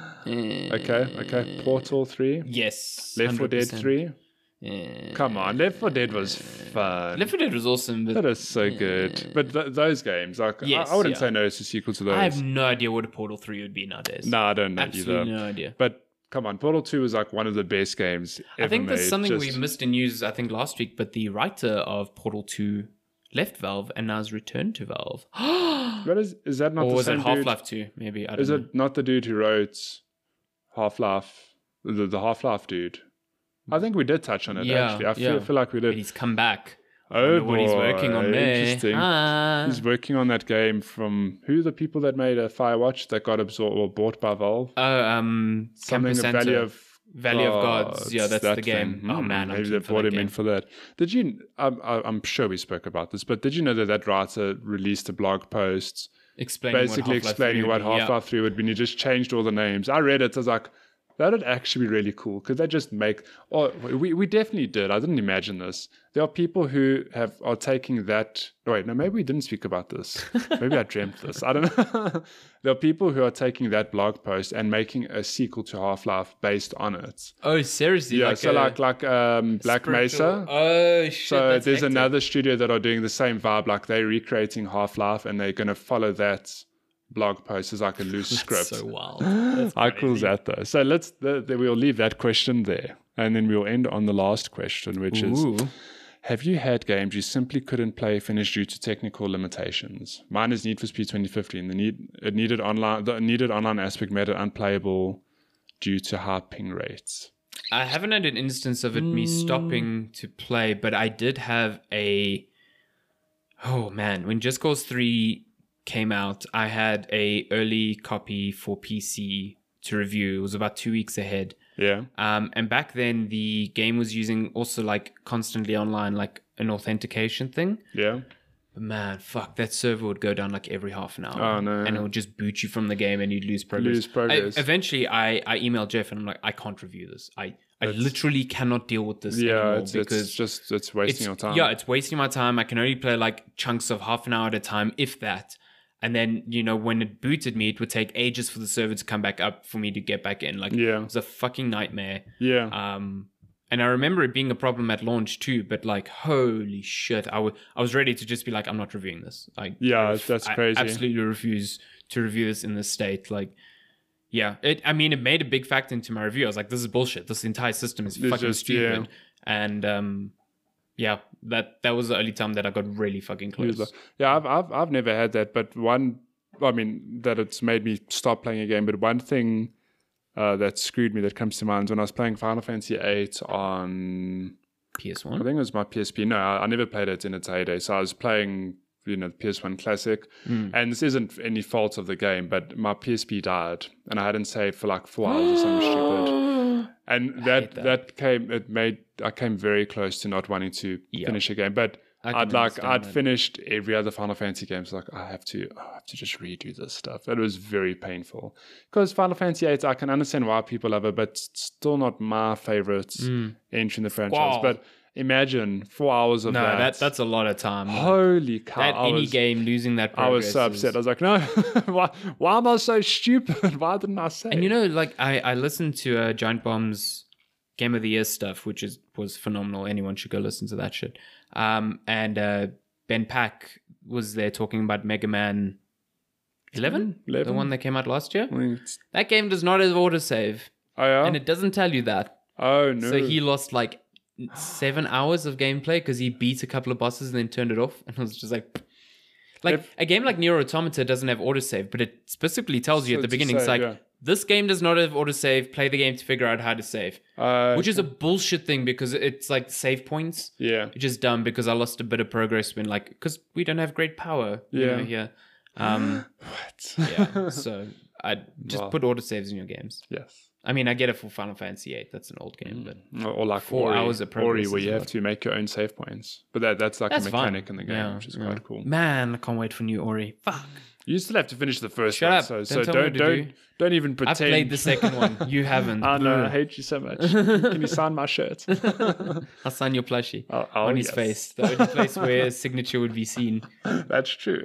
Okay. Portal 3. Yes. Left 4 Dead 3. Come on, Left 4 Dead was fun. Left 4 Dead was awesome. But, that is so good. But those games, like, I wouldn't say no to a sequel to those. I have no idea what a Portal 3 would be nowadays. No, I don't know Absolutely no idea. But come on, Portal 2 was like one of the best games ever. I think there's something we missed in news, I think, last week, but the writer of Portal 2 left Valve and now has returned to Valve. What is that not the same dude? Or was it Half-Life 2? Maybe, I don't know. Is it not the dude who wrote Half-Life, the Half-Life dude? I think we did touch on it, actually. I feel like we did. But he's come back. Oh, boy. What he's working on there. Interesting. He's working on that game from... Who are the people that made Firewatch that got absorbed or bought by Valve? Something of Valley of Gods. Yeah, that's the game. Oh, man. Maybe they brought him in for that. Did you... I'm sure we spoke about this, but did you know that writer released a blog post explaining what Half-Life 3 would be? And he just changed all the names. I read it. I was like... That would actually be really cool. Could they just make... Oh, we definitely did. I didn't imagine this. There are people who are taking that... Wait, no, maybe we didn't speak about this. Maybe I dreamt this. I don't know. There are people who are taking that blog post and making a sequel to Half-Life based on it. Oh, seriously? Yeah, like Black Mesa. Oh, shit. So there's another studio that are doing the same vibe. Like they're recreating Half-Life and they're going to follow that blog post as like a loose script. So wild. How cool is that though? So we'll leave that question there, and then we'll end on the last question, which is: have you had games you simply couldn't finish due to technical limitations? Mine is Need for Speed 2015. The needed online aspect made it unplayable due to high ping rates. I haven't had an instance of me stopping to play, but I did have when Just Cause 3 came out, I had a early copy for PC to review. It was about 2 weeks ahead. Yeah. And back then the game was using also like constantly online, like an authentication thing. Yeah. But man, fuck, that server would go down like every half an hour. Oh no. And it would just boot you from the game and you'd lose progress. Eventually I emailed Jeff and I'm like, I can't review this. I literally cannot deal with this anymore because it's wasting your time. Yeah, it's wasting my time. I can only play like chunks of half an hour at a time, if that. And then, when it booted me, it would take ages for the server to come back up for me to get back in. Like, it was a fucking nightmare. Yeah. And I remember it being a problem at launch too, but like, holy shit. I was ready to just be like, I'm not reviewing this. That's crazy. I absolutely refuse to review this in this state. Like, yeah. It made a big factor into my review. I was like, this is bullshit. This entire system is fucking stupid. Yeah. And, that was the only time that I got really fucking close. Yeah, I've never had that, but that it's made me stop playing a game. But one thing that screwed me that comes to mind when I was playing Final Fantasy VIII on PS1. I think it was my PSP. No, I never played it in its heyday. So I was playing, the PS1 Classic. And this isn't any fault of the game, but my PSP died, and I hadn't saved for like 4 hours or something stupid. And I came very close to not wanting to finish a game, but I'd finished every other Final Fantasy game. So like, I have to just redo this stuff. It was very painful because Final Fantasy VIII, I can understand why people love it, but it's still not my favorite entry in the franchise. But imagine 4 hours of that. No, that's a lot of time. Holy cow. Game losing that progress. I was so upset. I was like, no, why am I so stupid? Why didn't I say? And like I listened to Giant Bomb's Game of the Year stuff, which was phenomenal. Anyone should go listen to that shit. And Ben Pack was there talking about Mega Man 11, the one that came out last year. That game does not have autosave. Oh, yeah? And it doesn't tell you that. Oh, no. So he lost like 7 hours of gameplay because he beat a couple of bosses and then turned it off. And I was just like a game like Nier Automata doesn't have autosave, but it specifically tells you at the beginning, it's like, this game does not have autosave. Play the game to figure out how to save. Which is a bullshit thing because it's like save points. Yeah. It's just dumb because I lost a bit of progress when because we don't have great power here. What? Yeah. So I just put autosaves in your games. Yes. I mean, I get it for Final Fantasy VIII. That's an old game, but or like 4 hours of progress. Where you have to make your own save points. But that's like a mechanic in the game, which is quite cool. Man, I can't wait for new Ori. Fuck. You still have to finish the first Shut one. Up. So don't even pretend. I played the second one. You haven't. I know. I hate you so much. Can you sign my shirt? I'll sign your plushie on his face. The only place where his signature would be seen. That's true.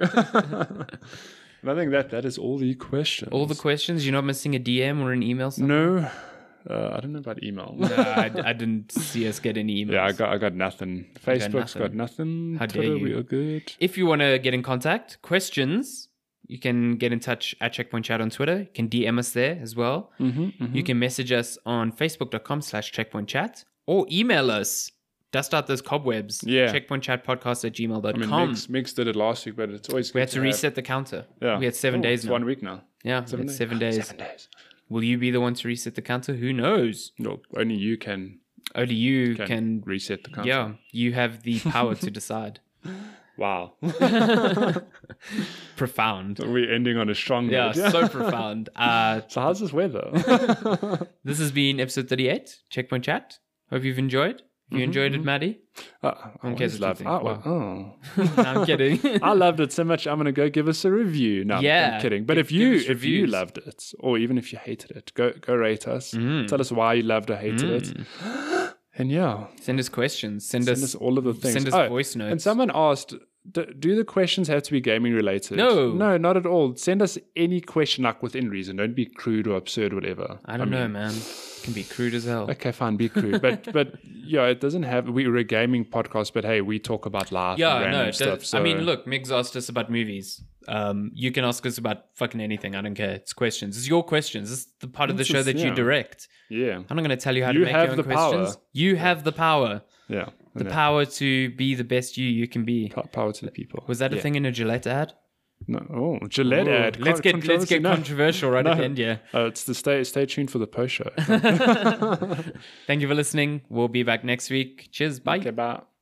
And I think that is all the questions. All the questions? You're not missing a DM or an email? No. I don't know about email. No, I didn't see us get any emails. Yeah, I got nothing. Facebook's got nothing. How Twitter, dare you? We are good. If you want to get in contact, questions, you can get in touch at Checkpoint Chat on Twitter. You can DM us there as well. You can message us on facebook.com/checkpointchat or email us. Dust out those cobwebs. Yeah. checkpointchatpodcast@gmail.com. I mean, Mix did it last week, but it's always We had to reset the counter. Yeah. We had 7 days now. 1 week now. Yeah, 7 days. 7 days. Will you be the one to reset the counter? Who knows? No, only you can. Only you can reset the counter. Yeah, you have the power to decide. Wow. Profound. So we're ending on a strong note. Yeah, so profound. So how's this weather? This has been episode 38, Checkpoint Chat. Hope you've enjoyed. If you enjoyed it, Maddie? I always love it. No, I'm kidding. I loved it so much, I'm going to go give us a review. No, I'm kidding. But if you loved it, or even if you hated it, go rate us. Tell us why you loved or hated it. And send us questions. Send us all of the things. Send us voice notes. And someone asked, do the questions have to be gaming related? No, not at all. Send us any question like within reason. Don't be crude or absurd, whatever. I don't know, man. It can be crude as hell. Okay, fine, be crude. but it doesn't have. We're a gaming podcast, but hey, we talk about life. and random stuff. So. I mean, look, Migs asked us about movies. You can ask us about fucking anything. I don't care. It's questions. It's your questions. It's the part of the show that you direct. Yeah. I'm not going to tell you how to make your own questions. You have the power. Yeah. The power to be the best you can be. Power to the people. Was that a thing in a Gillette ad? No. Oh, Gillette ad. Let's get controversial at the end, yeah. It's the stay tuned for the post show. Thank you for listening. We'll be back next week. Cheers. Bye. Okay, bye.